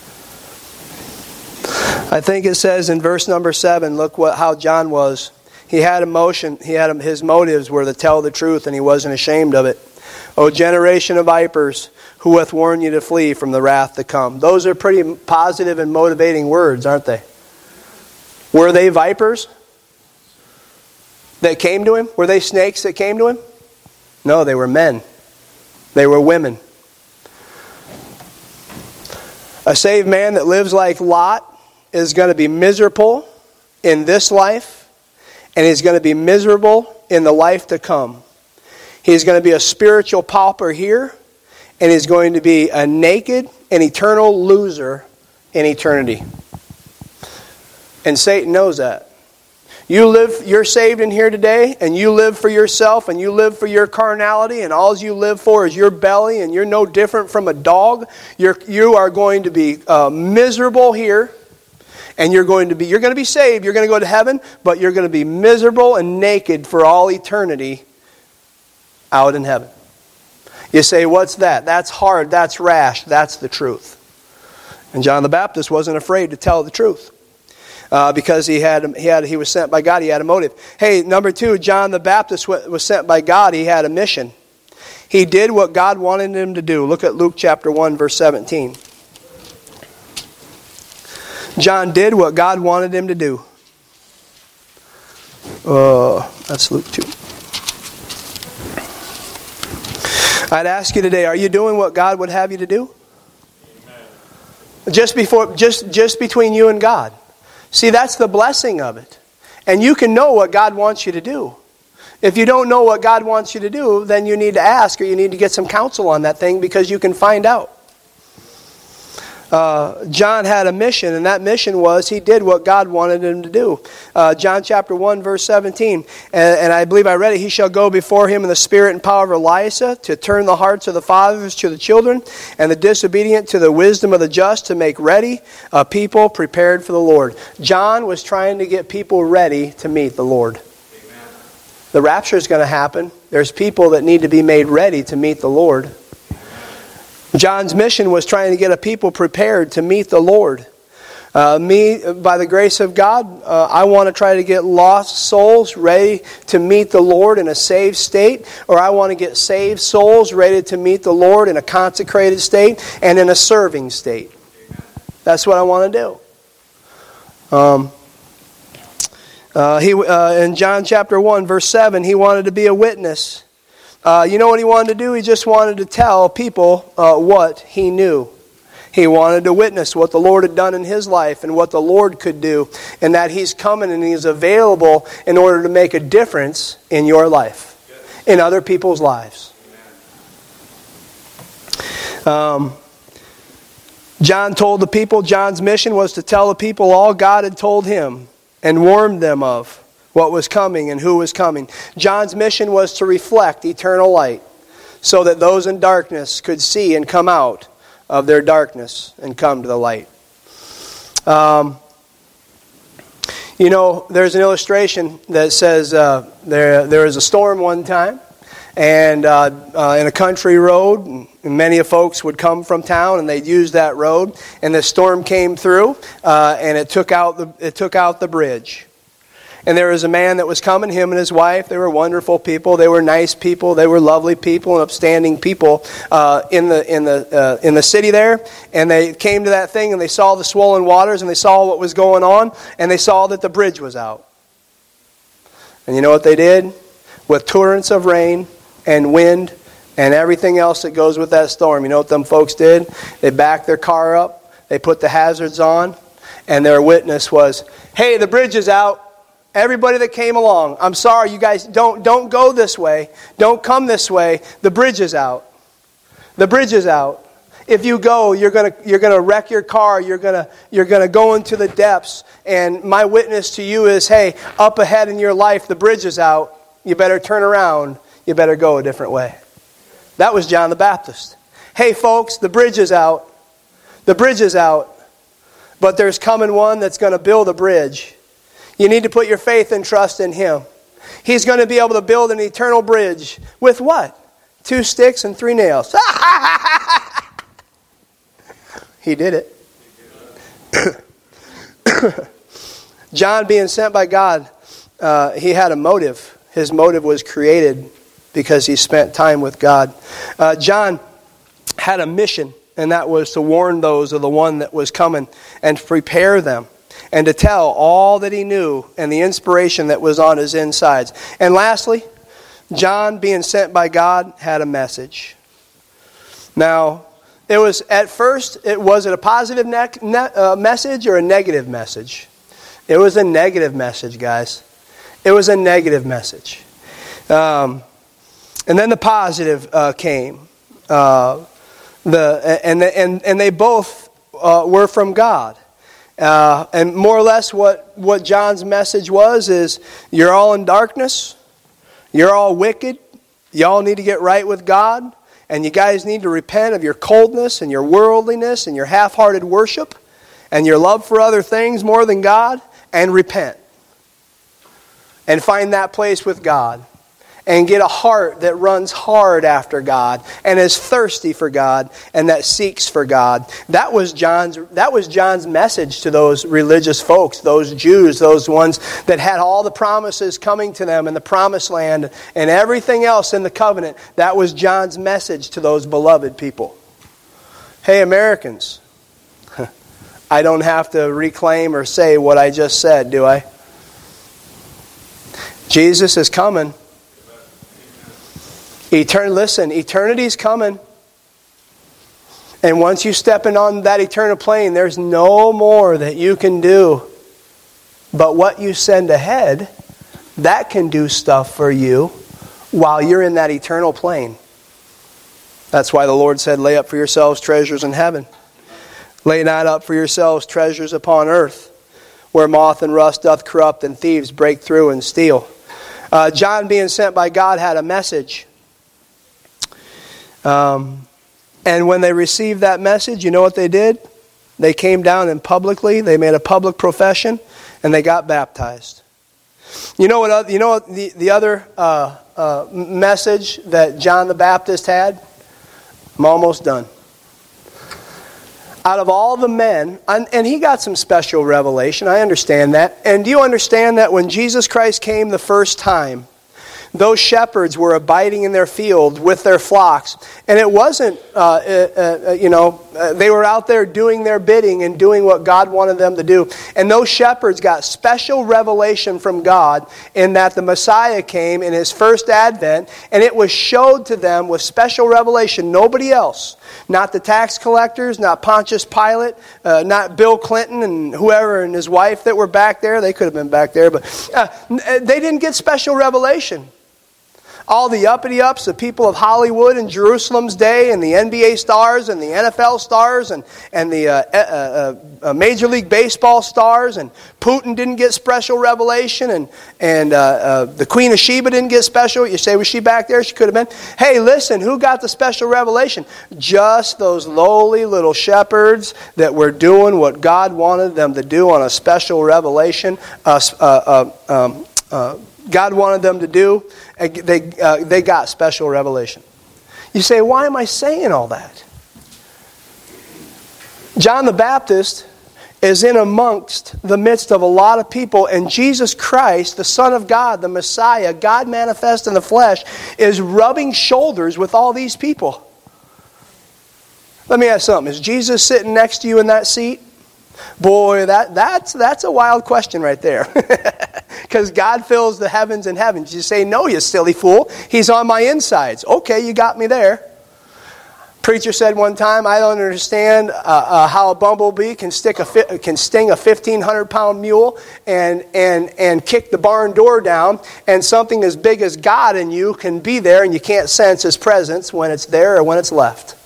I think it says in verse number 7, look how John was. He had emotion. His motives were to tell the truth and he wasn't ashamed of it. O generation of vipers, who hath warned you to flee from the wrath to come? Those are pretty positive and motivating words, aren't they? Were they vipers that came to him? Were they snakes that came to him? No, they were men. They were women. A saved man that lives like Lot is going to be miserable in this life, and he's going to be miserable in the life to come. He's going to be a spiritual pauper here, and he's going to be a naked and eternal loser in eternity. And Satan knows that. You're saved in here today, and you live for yourself, and you live for your carnality, and all you live for is your belly, and you're no different from a dog. You are going to be miserable here, and you're going to be saved. You're going to go to heaven, but you're going to be miserable and naked for all eternity out in heaven. You say, what's that? That's hard. That's rash. That's the truth. And John the Baptist wasn't afraid to tell the truth. Because he was sent by God, he had a motive. Hey, number 2, John the Baptist was sent by God, he had a mission. He did what God wanted him to do. Look at Luke chapter 1, verse 17. John did what God wanted him to do. That's Luke 2. I'd ask you today, are you doing what God would have you to do? Amen. Just between you and God. See, that's the blessing of it. And you can know what God wants you to do. If you don't know what God wants you to do, then you need to ask or you need to get some counsel on that thing because you can find out. John had a mission, and that mission was he did what God wanted him to do. John chapter 1, verse 17. And I believe I read it. He shall go before him in the spirit and power of Elias to turn the hearts of the fathers to the children and the disobedient to the wisdom of the just, to make ready a people prepared for the Lord. John was trying to get people ready to meet the Lord. Amen. The rapture is going to happen. There's people that need to be made ready to meet the Lord. John's mission was trying to get a people prepared to meet the Lord. Me, by the grace of God, I want to try to get lost souls ready to meet the Lord in a saved state, or I want to get saved souls ready to meet the Lord in a consecrated state and in a serving state. That's what I want to do. In John chapter 1, verse 7, he wanted to be a witness. You know what he wanted to do? He just wanted to tell people what he knew. He wanted to witness what the Lord had done in his life and what the Lord could do, and that he's coming and he's available in order to make a difference in your life, in other people's lives. John told the people, John's mission was to tell the people all God had told him and warned them of what was coming and who was coming. John's mission was to reflect eternal light so that those in darkness could see and come out of their darkness and come to the light. There's an illustration that says there was a storm one time, and in a country road, and many of folks would come from town and they'd use that road, and the storm came through and it took out the bridge. And there was a man that was coming, him and his wife. They were wonderful people. They were nice people. They were lovely people and upstanding people in the city there. And they came to that thing and they saw the swollen waters and they saw what was going on, and they saw that the bridge was out. And you know what they did? With torrents of rain and wind and everything else that goes with that storm, you know what them folks did? They backed their car up. They put the hazards on, and their witness was, "Hey, the bridge is out. Everybody that came along, I'm sorry, you guys, don't go this way. Don't come this way. The bridge is out. The bridge is out. If you go, you're gonna wreck your car. You're gonna go into the depths. And my witness to you is, hey, up ahead in your life, the bridge is out. You better turn around. You better go a different way." That was John the Baptist. Hey, folks, the bridge is out. The bridge is out. But there's coming one that's going to build a bridge. You need to put your faith and trust in him. He's going to be able to build an eternal bridge with what? 2 sticks and 3 nails. He did it. John being sent by God, he had a motive. His motive was created because he spent time with God. John had a mission, and that was to warn those of the one that was coming and to prepare them, and to tell all that he knew and the inspiration that was on his insides. And lastly, John, being sent by God, had a message. Now, was it a positive message or a negative message? It was a negative message, guys. It was a negative message. And then the positive came. And they both were from God. And more or less what John's message was is, you're all in darkness, you're all wicked, y'all need to get right with God, and you guys need to repent of your coldness and your worldliness and your half-hearted worship and your love for other things more than God, and repent. And find that place with God. And get a heart that runs hard after God and is thirsty for God and that seeks for God. That was John's message to those religious folks, those Jews, those ones that had all the promises coming to them in the promised land and everything else in the covenant. That was John's message to those beloved people. Hey, Americans, I don't have to reclaim or say what I just said, do I? Jesus is coming. Eternity's coming. And once you step in on that eternal plane, there's no more that you can do. But what you send ahead, that can do stuff for you while you're in that eternal plane. That's why the Lord said, lay up for yourselves treasures in heaven. Lay not up for yourselves treasures upon earth, where moth and rust doth corrupt and thieves break through and steal. John, being sent by God, had a message. And when they received that message, you know what they did? They came down and publicly, they made a public profession, and they got baptized. You know what the other message that John the Baptist had? I'm almost done. out of all the men, and he got some special revelation, I understand that. And do you understand that when Jesus Christ came the first time, those shepherds were abiding in their field with their flocks. And it wasn't, they were out there doing their bidding and doing what God wanted them to do. And those shepherds got special revelation from God in that the Messiah came in his first advent, and it was showed to them with special revelation. Nobody else. Not the tax collectors, not Pontius Pilate, not Bill Clinton and whoever and his wife that were back there. They could have been back there, but they didn't get special revelation. All the uppity-ups, the people of Hollywood in Jerusalem's day, and the NBA stars and the NFL stars and the Major League Baseball stars, and Putin didn't get special revelation, and the Queen of Sheba didn't get special. You say, was she back there? She could have been. Hey, listen, who got the special revelation? Just those lowly little shepherds that were doing what God wanted them to do on a special revelation. God wanted them to do. They got special revelation. You say, why am I saying all that? John the Baptist is in amongst the midst of a lot of people, and Jesus Christ, the Son of God, the Messiah, God manifest in the flesh, is rubbing shoulders with all these people. Let me ask something. Is Jesus sitting next to you in that seat? Boy, that's a wild question right there. Because God fills the heavens and heavens. You say, no, you silly fool. He's on my insides. Okay, you got me there. Preacher said one time, I don't understand how a bumblebee can sting a 1,500-pound mule and kick the barn door down, and something as big as God in you can be there, and you can't sense His presence when it's there or when it's left.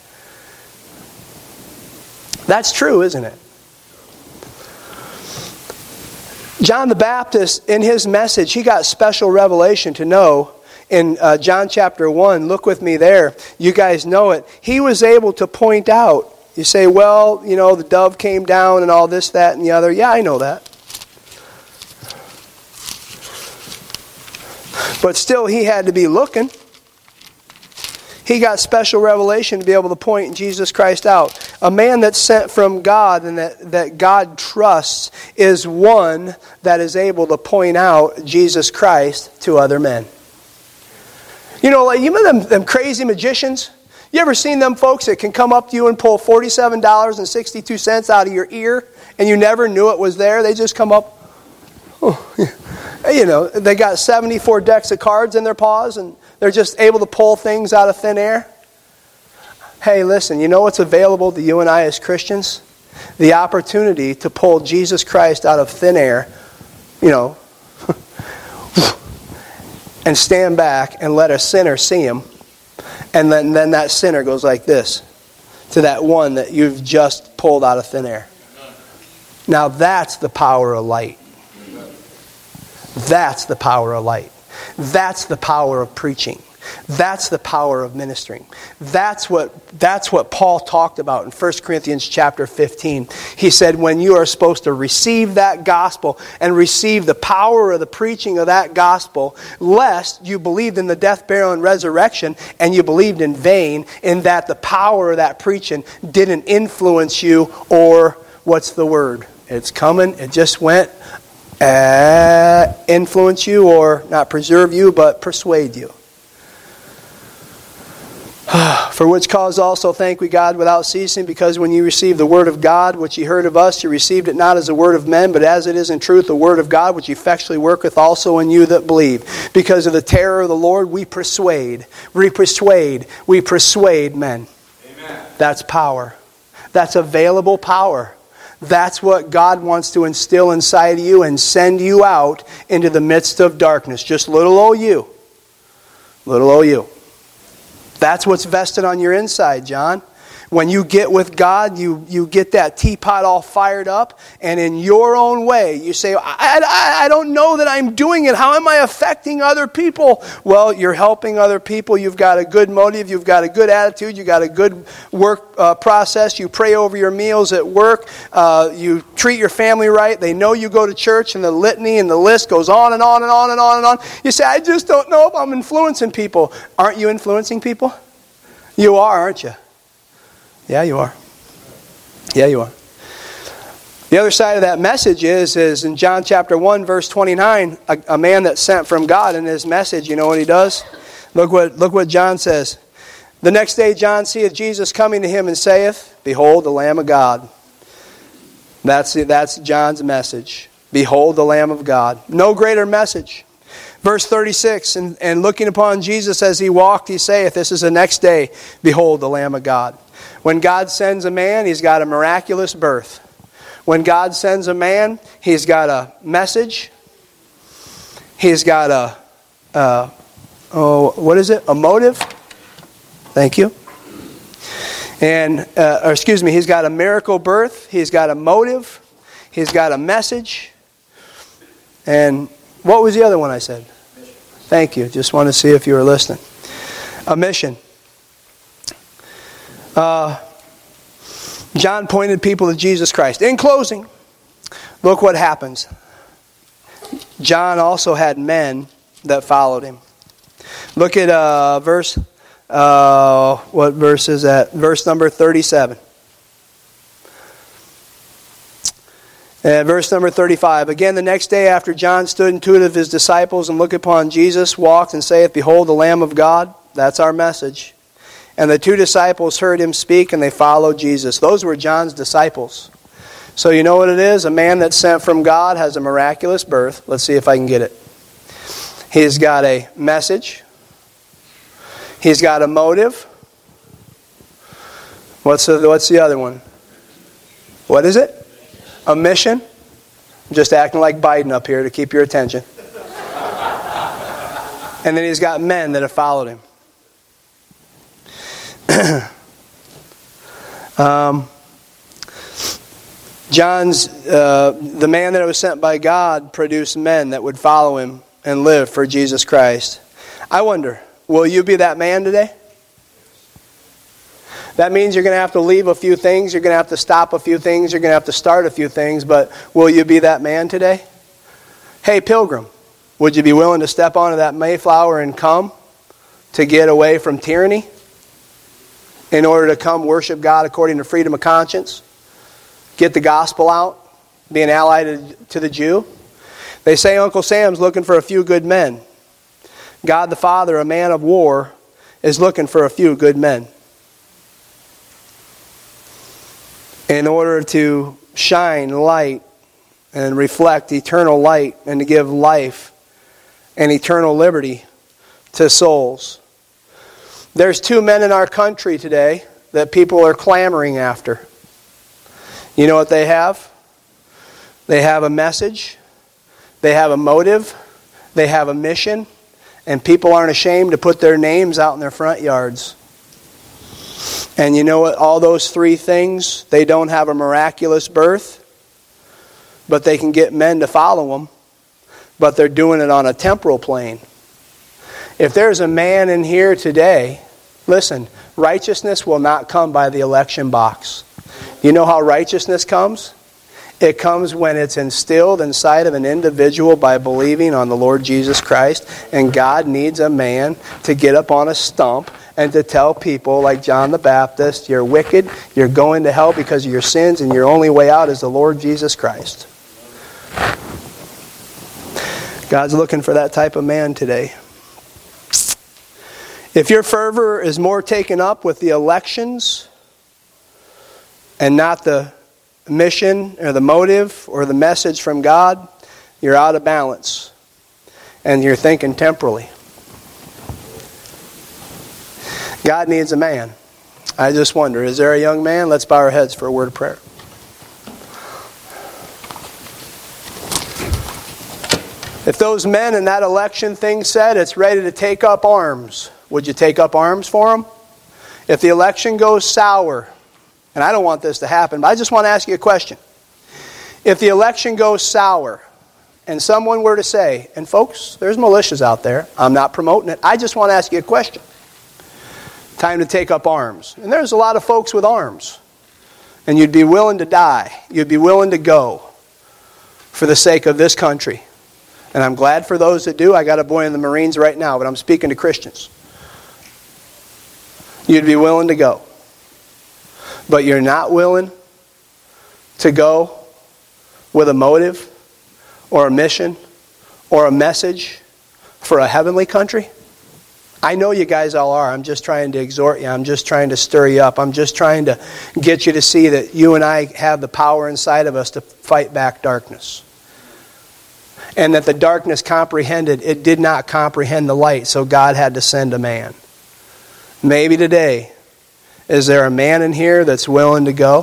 That's true, isn't it? John the Baptist, in his message, he got special revelation to know in John chapter 1. Look with me there. You guys know it. He was able to point out. You say, well, the dove came down and all this, that, and the other. Yeah, I know that. But still, he had to be looking. He got special revelation to be able to point Jesus Christ out. A man that's sent from God and that God trusts is one that is able to point out Jesus Christ to other men. You know them crazy magicians? You ever seen them folks that can come up to you and pull $47.62 out of your ear and you never knew it was there? They just come up. Oh, yeah. They got 74 decks of cards in their paws and they're just able to pull things out of thin air. Hey, listen, you know what's available to you and I as Christians? The opportunity to pull Jesus Christ out of thin air, and stand back and let a sinner see Him. And then that sinner goes like this to that one that you've just pulled out of thin air. Now that's the power of light. That's the power of light. That's the power of preaching. That's the power of ministering. That's what Paul talked about in 1 Corinthians chapter 15. He said when you are supposed to receive that gospel and receive the power of the preaching of that gospel, lest you believed in the death, burial, and resurrection and you believed in vain, in that the power of that preaching didn't influence you, or what's the word? It's coming, it just went, influence you, or not preserve you, but persuade you. For which cause also thank we God without ceasing, because when you received the word of God, which ye heard of us, you received it not as a word of men, but as it is in truth the word of God, which effectually worketh also in you that believe. Because of the terror of the Lord we persuade men. Amen. That's power. That's available power. That's what God wants to instill inside of you and send you out into the midst of darkness. Just little old you. Little old you. That's what's vested on your inside, John. When you get with God, you get that teapot all fired up, and in your own way, you say, I don't know that I'm doing it. How am I affecting other people? Well, you're helping other people. You've got a good motive. You've got a good attitude. You've got a good work process. You pray over your meals at work. You treat your family right. They know you go to church, and the litany and the list goes on and on and on and on and on. You say, I just don't know if I'm influencing people. Aren't you influencing people? You are, aren't you? Yeah, you are. Yeah, you are. The other side of that message is in John chapter 1, verse 29, a man that's sent from God in his message, you know what he does? Look what John says. The next day John seeth Jesus coming to him and saith, Behold the Lamb of God. That's John's message. Behold the Lamb of God. No greater message. Verse 36, and looking upon Jesus as he walked, he saith, this is the next day, Behold the Lamb of God. When God sends a man, he's got a miraculous birth. When God sends a man, he's got a message. He's got a motive. Thank you. And, he's got a miracle birth. He's got a motive. He's got a message. And what was the other one I said? Thank you. Just want to see if you were listening. A mission. John pointed people to Jesus Christ. In closing, look what happens. John also had men that followed him. Look at what verse is that? Verse number 37. And verse number 35. Again, the next day after John stood and two of his disciples and looked upon Jesus, walked and saith, Behold the Lamb of God. That's our message. And the two disciples heard him speak, and they followed Jesus. Those were John's disciples. So you know what it is? A man that's sent from God has a miraculous birth. Let's see if I can get it. He's got a message. He's got a motive. What's the other one? What is it? A mission. I'm just acting like Biden up here to keep your attention. And then he's got men that have followed him. The man that was sent by God produced men that would follow him and live for Jesus Christ. I wonder, will you be that man today? That means you're going to have to leave a few things. You're going to have to stop a few things. You're going to have to start a few things. But will you be that man today? Hey, pilgrim, would you be willing to step onto that Mayflower and come to get away from tyranny in order to come worship God according to freedom of conscience? Get the gospel out, be an ally to the Jew? They say Uncle Sam's looking for a few good men. God the Father, a man of war, is looking for a few good men in order to shine light and reflect eternal light and to give life and eternal liberty to souls. There's two men in our country today that people are clamoring after. You know what they have? They have a message. They have a motive. They have a mission. And people aren't ashamed to put their names out in their front yards. And you know what? All those three things, they don't have a miraculous birth, but they can get men to follow them. But they're doing it on a temporal plane. If there's a man in here today, listen, righteousness will not come by the election box. You know how righteousness comes? It comes when it's instilled inside of an individual by believing on the Lord Jesus Christ. And God needs a man to get up on a stump and to tell people like John the Baptist, you're wicked, you're going to hell because of your sins, and your only way out is the Lord Jesus Christ. God's looking for that type of man today. If your fervor is more taken up with the elections and not the mission or the motive or the message from God, you're out of balance and you're thinking temporally. God needs a man. I just wonder, is there a young man? Let's bow our heads for a word of prayer. If those men in that election thing said it's ready to take up arms, would you take up arms for them? If the election goes sour, and I don't want this to happen, but I just want to ask you a question. If the election goes sour, and someone were to say, and folks, there's militias out there, I'm not promoting it, I just want to ask you a question. Time to take up arms. And there's a lot of folks with arms. And you'd be willing to die. You'd be willing to go for the sake of this country. And I'm glad for those that do. I got a boy in the Marines right now, but I'm speaking to Christians. You'd be willing to go. But you're not willing to go with a motive or a mission or a message for a heavenly country? I know you guys all are. I'm just trying to exhort you. I'm just trying to stir you up. I'm just trying to get you to see that you and I have the power inside of us to fight back darkness. And that the darkness comprehended, it did not comprehend the light, so God had to send a man. Maybe today, is there a man in here that's willing to go?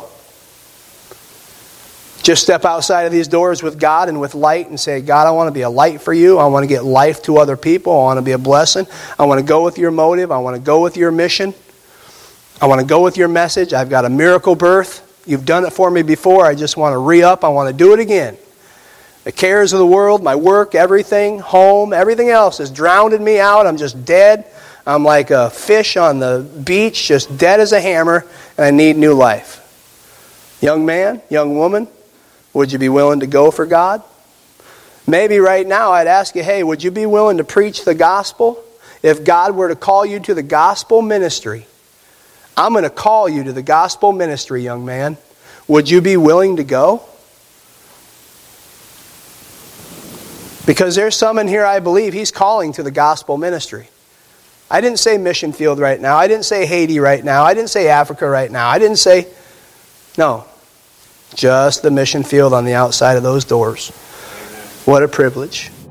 Just step outside of these doors with God and with light and say, God, I want to be a light for you. I want to get life to other people. I want to be a blessing. I want to go with your motive. I want to go with your mission. I want to go with your message. I've got a miracle birth. You've done it for me before. I just want to re-up. I want to do it again. The cares of the world, my work, everything, home, everything else has drowned me out. I'm just dead. I'm like a fish on the beach, just dead as a hammer, and I need new life. Young man, young woman, would you be willing to go for God? Maybe right now I'd ask you, hey, would you be willing to preach the gospel? If God were to call you to the gospel ministry, I'm going to call you to the gospel ministry, young man. Would you be willing to go? Because there's some in here I believe He's calling to the gospel ministry. I didn't say mission field right now. I didn't say Haiti right now. I didn't say Africa right now. I didn't say, no. Just the mission field on the outside of those doors. What a privilege.